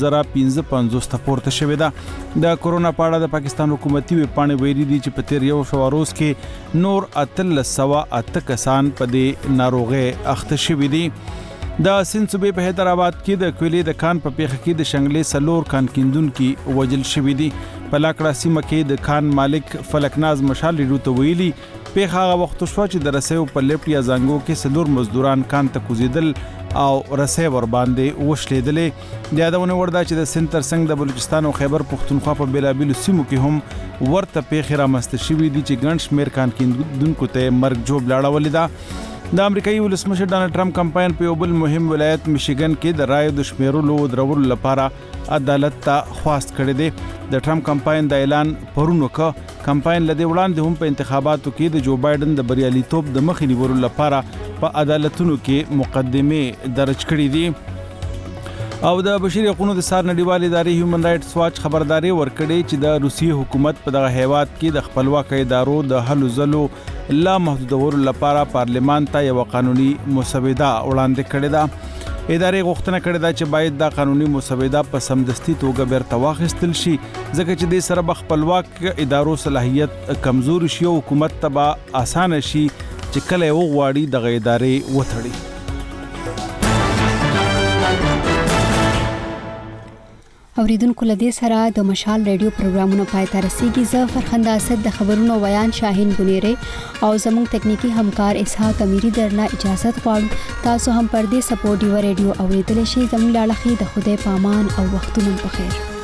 2055 ته پورته شوې ده. د کورونا په اړه د پاکستان حکومتي ویبپاڼې ویلي دي چې په تیر یو شواروز کې نور 1308 کسان په دې ناروغۍ اخته شوي دي. د سند صوبې په حیدرآباد کې د کویلې د کان په پیښه کې د شنګلې سلور کان کیندونکو وجل شوي دي. په لاکړه سیمه کې د کان مالک فلکناز مشال ریډو ته ویلي پیښه هغه وخت شو چې د رسیو په لیفټ یا زنګو کې سلور مزدوران کان ته کوزیدل او رسې ور باندې وشلیدلې. د یادونه ورده چې د سند ترڅنګ د بلوچستان او خیبر پختونخوا په بیلابیلو سیمو کې هم ورته پیښه رامنځته شوې دي چې ګڼ شمېر کان کیندونکو ته مرګ جوړ لاړولې ده. د امریکایي ولسمشر ډانلډ ټرمپ کمپاین په یو بل مهم ولایت میشیګن کې د رایو د شمیرلو درولو لپاره عدالت ته خواست کړی دی. د ټرمپ کمپاین د اعلان پرونو کې کمپاین لدی وړاندې هم په انتخاباتو کې د جو بایدن د بریالیتوب د مخې نیولو لپاره په عدالتونو کې مقدمه درج کړې دي. او د بشري حقوقو د سار نړیوال ادارې هیومن رائټس واچ خبرداري ورکړې چې د روسي حکومت په دغه هیواد کې د خپلواک ادارو د هلو ځلو لا محدودولو لپاره پارلمان ته یو قانوني مسوده وړاندې کړې ده. ادارې غوښتنه کړې ده چې باید دا قانوني مسوده په سمدستي توګه بیرته واخیستل شي ځکه چې د سره خپلواک ادارو صلاحیت کمزور شي او حکومت ته به اسانه شي چې کله یو غواړي دغه ادارې وتړي. اوریدونکو لدې سره د مشال ریډیو پروګرامونو پای ته رسیدي. زه فرخنده اسد د خبرونو ویان شاهین بنيري او زموږ تکنیکی همکار اسحاق امیری درنه اجازه غواړو. تاسو هم پر دې سپورټ یو ریډیو اوریدل شي. زموږ لاله خې د خدای پامان او وختونو په خیر.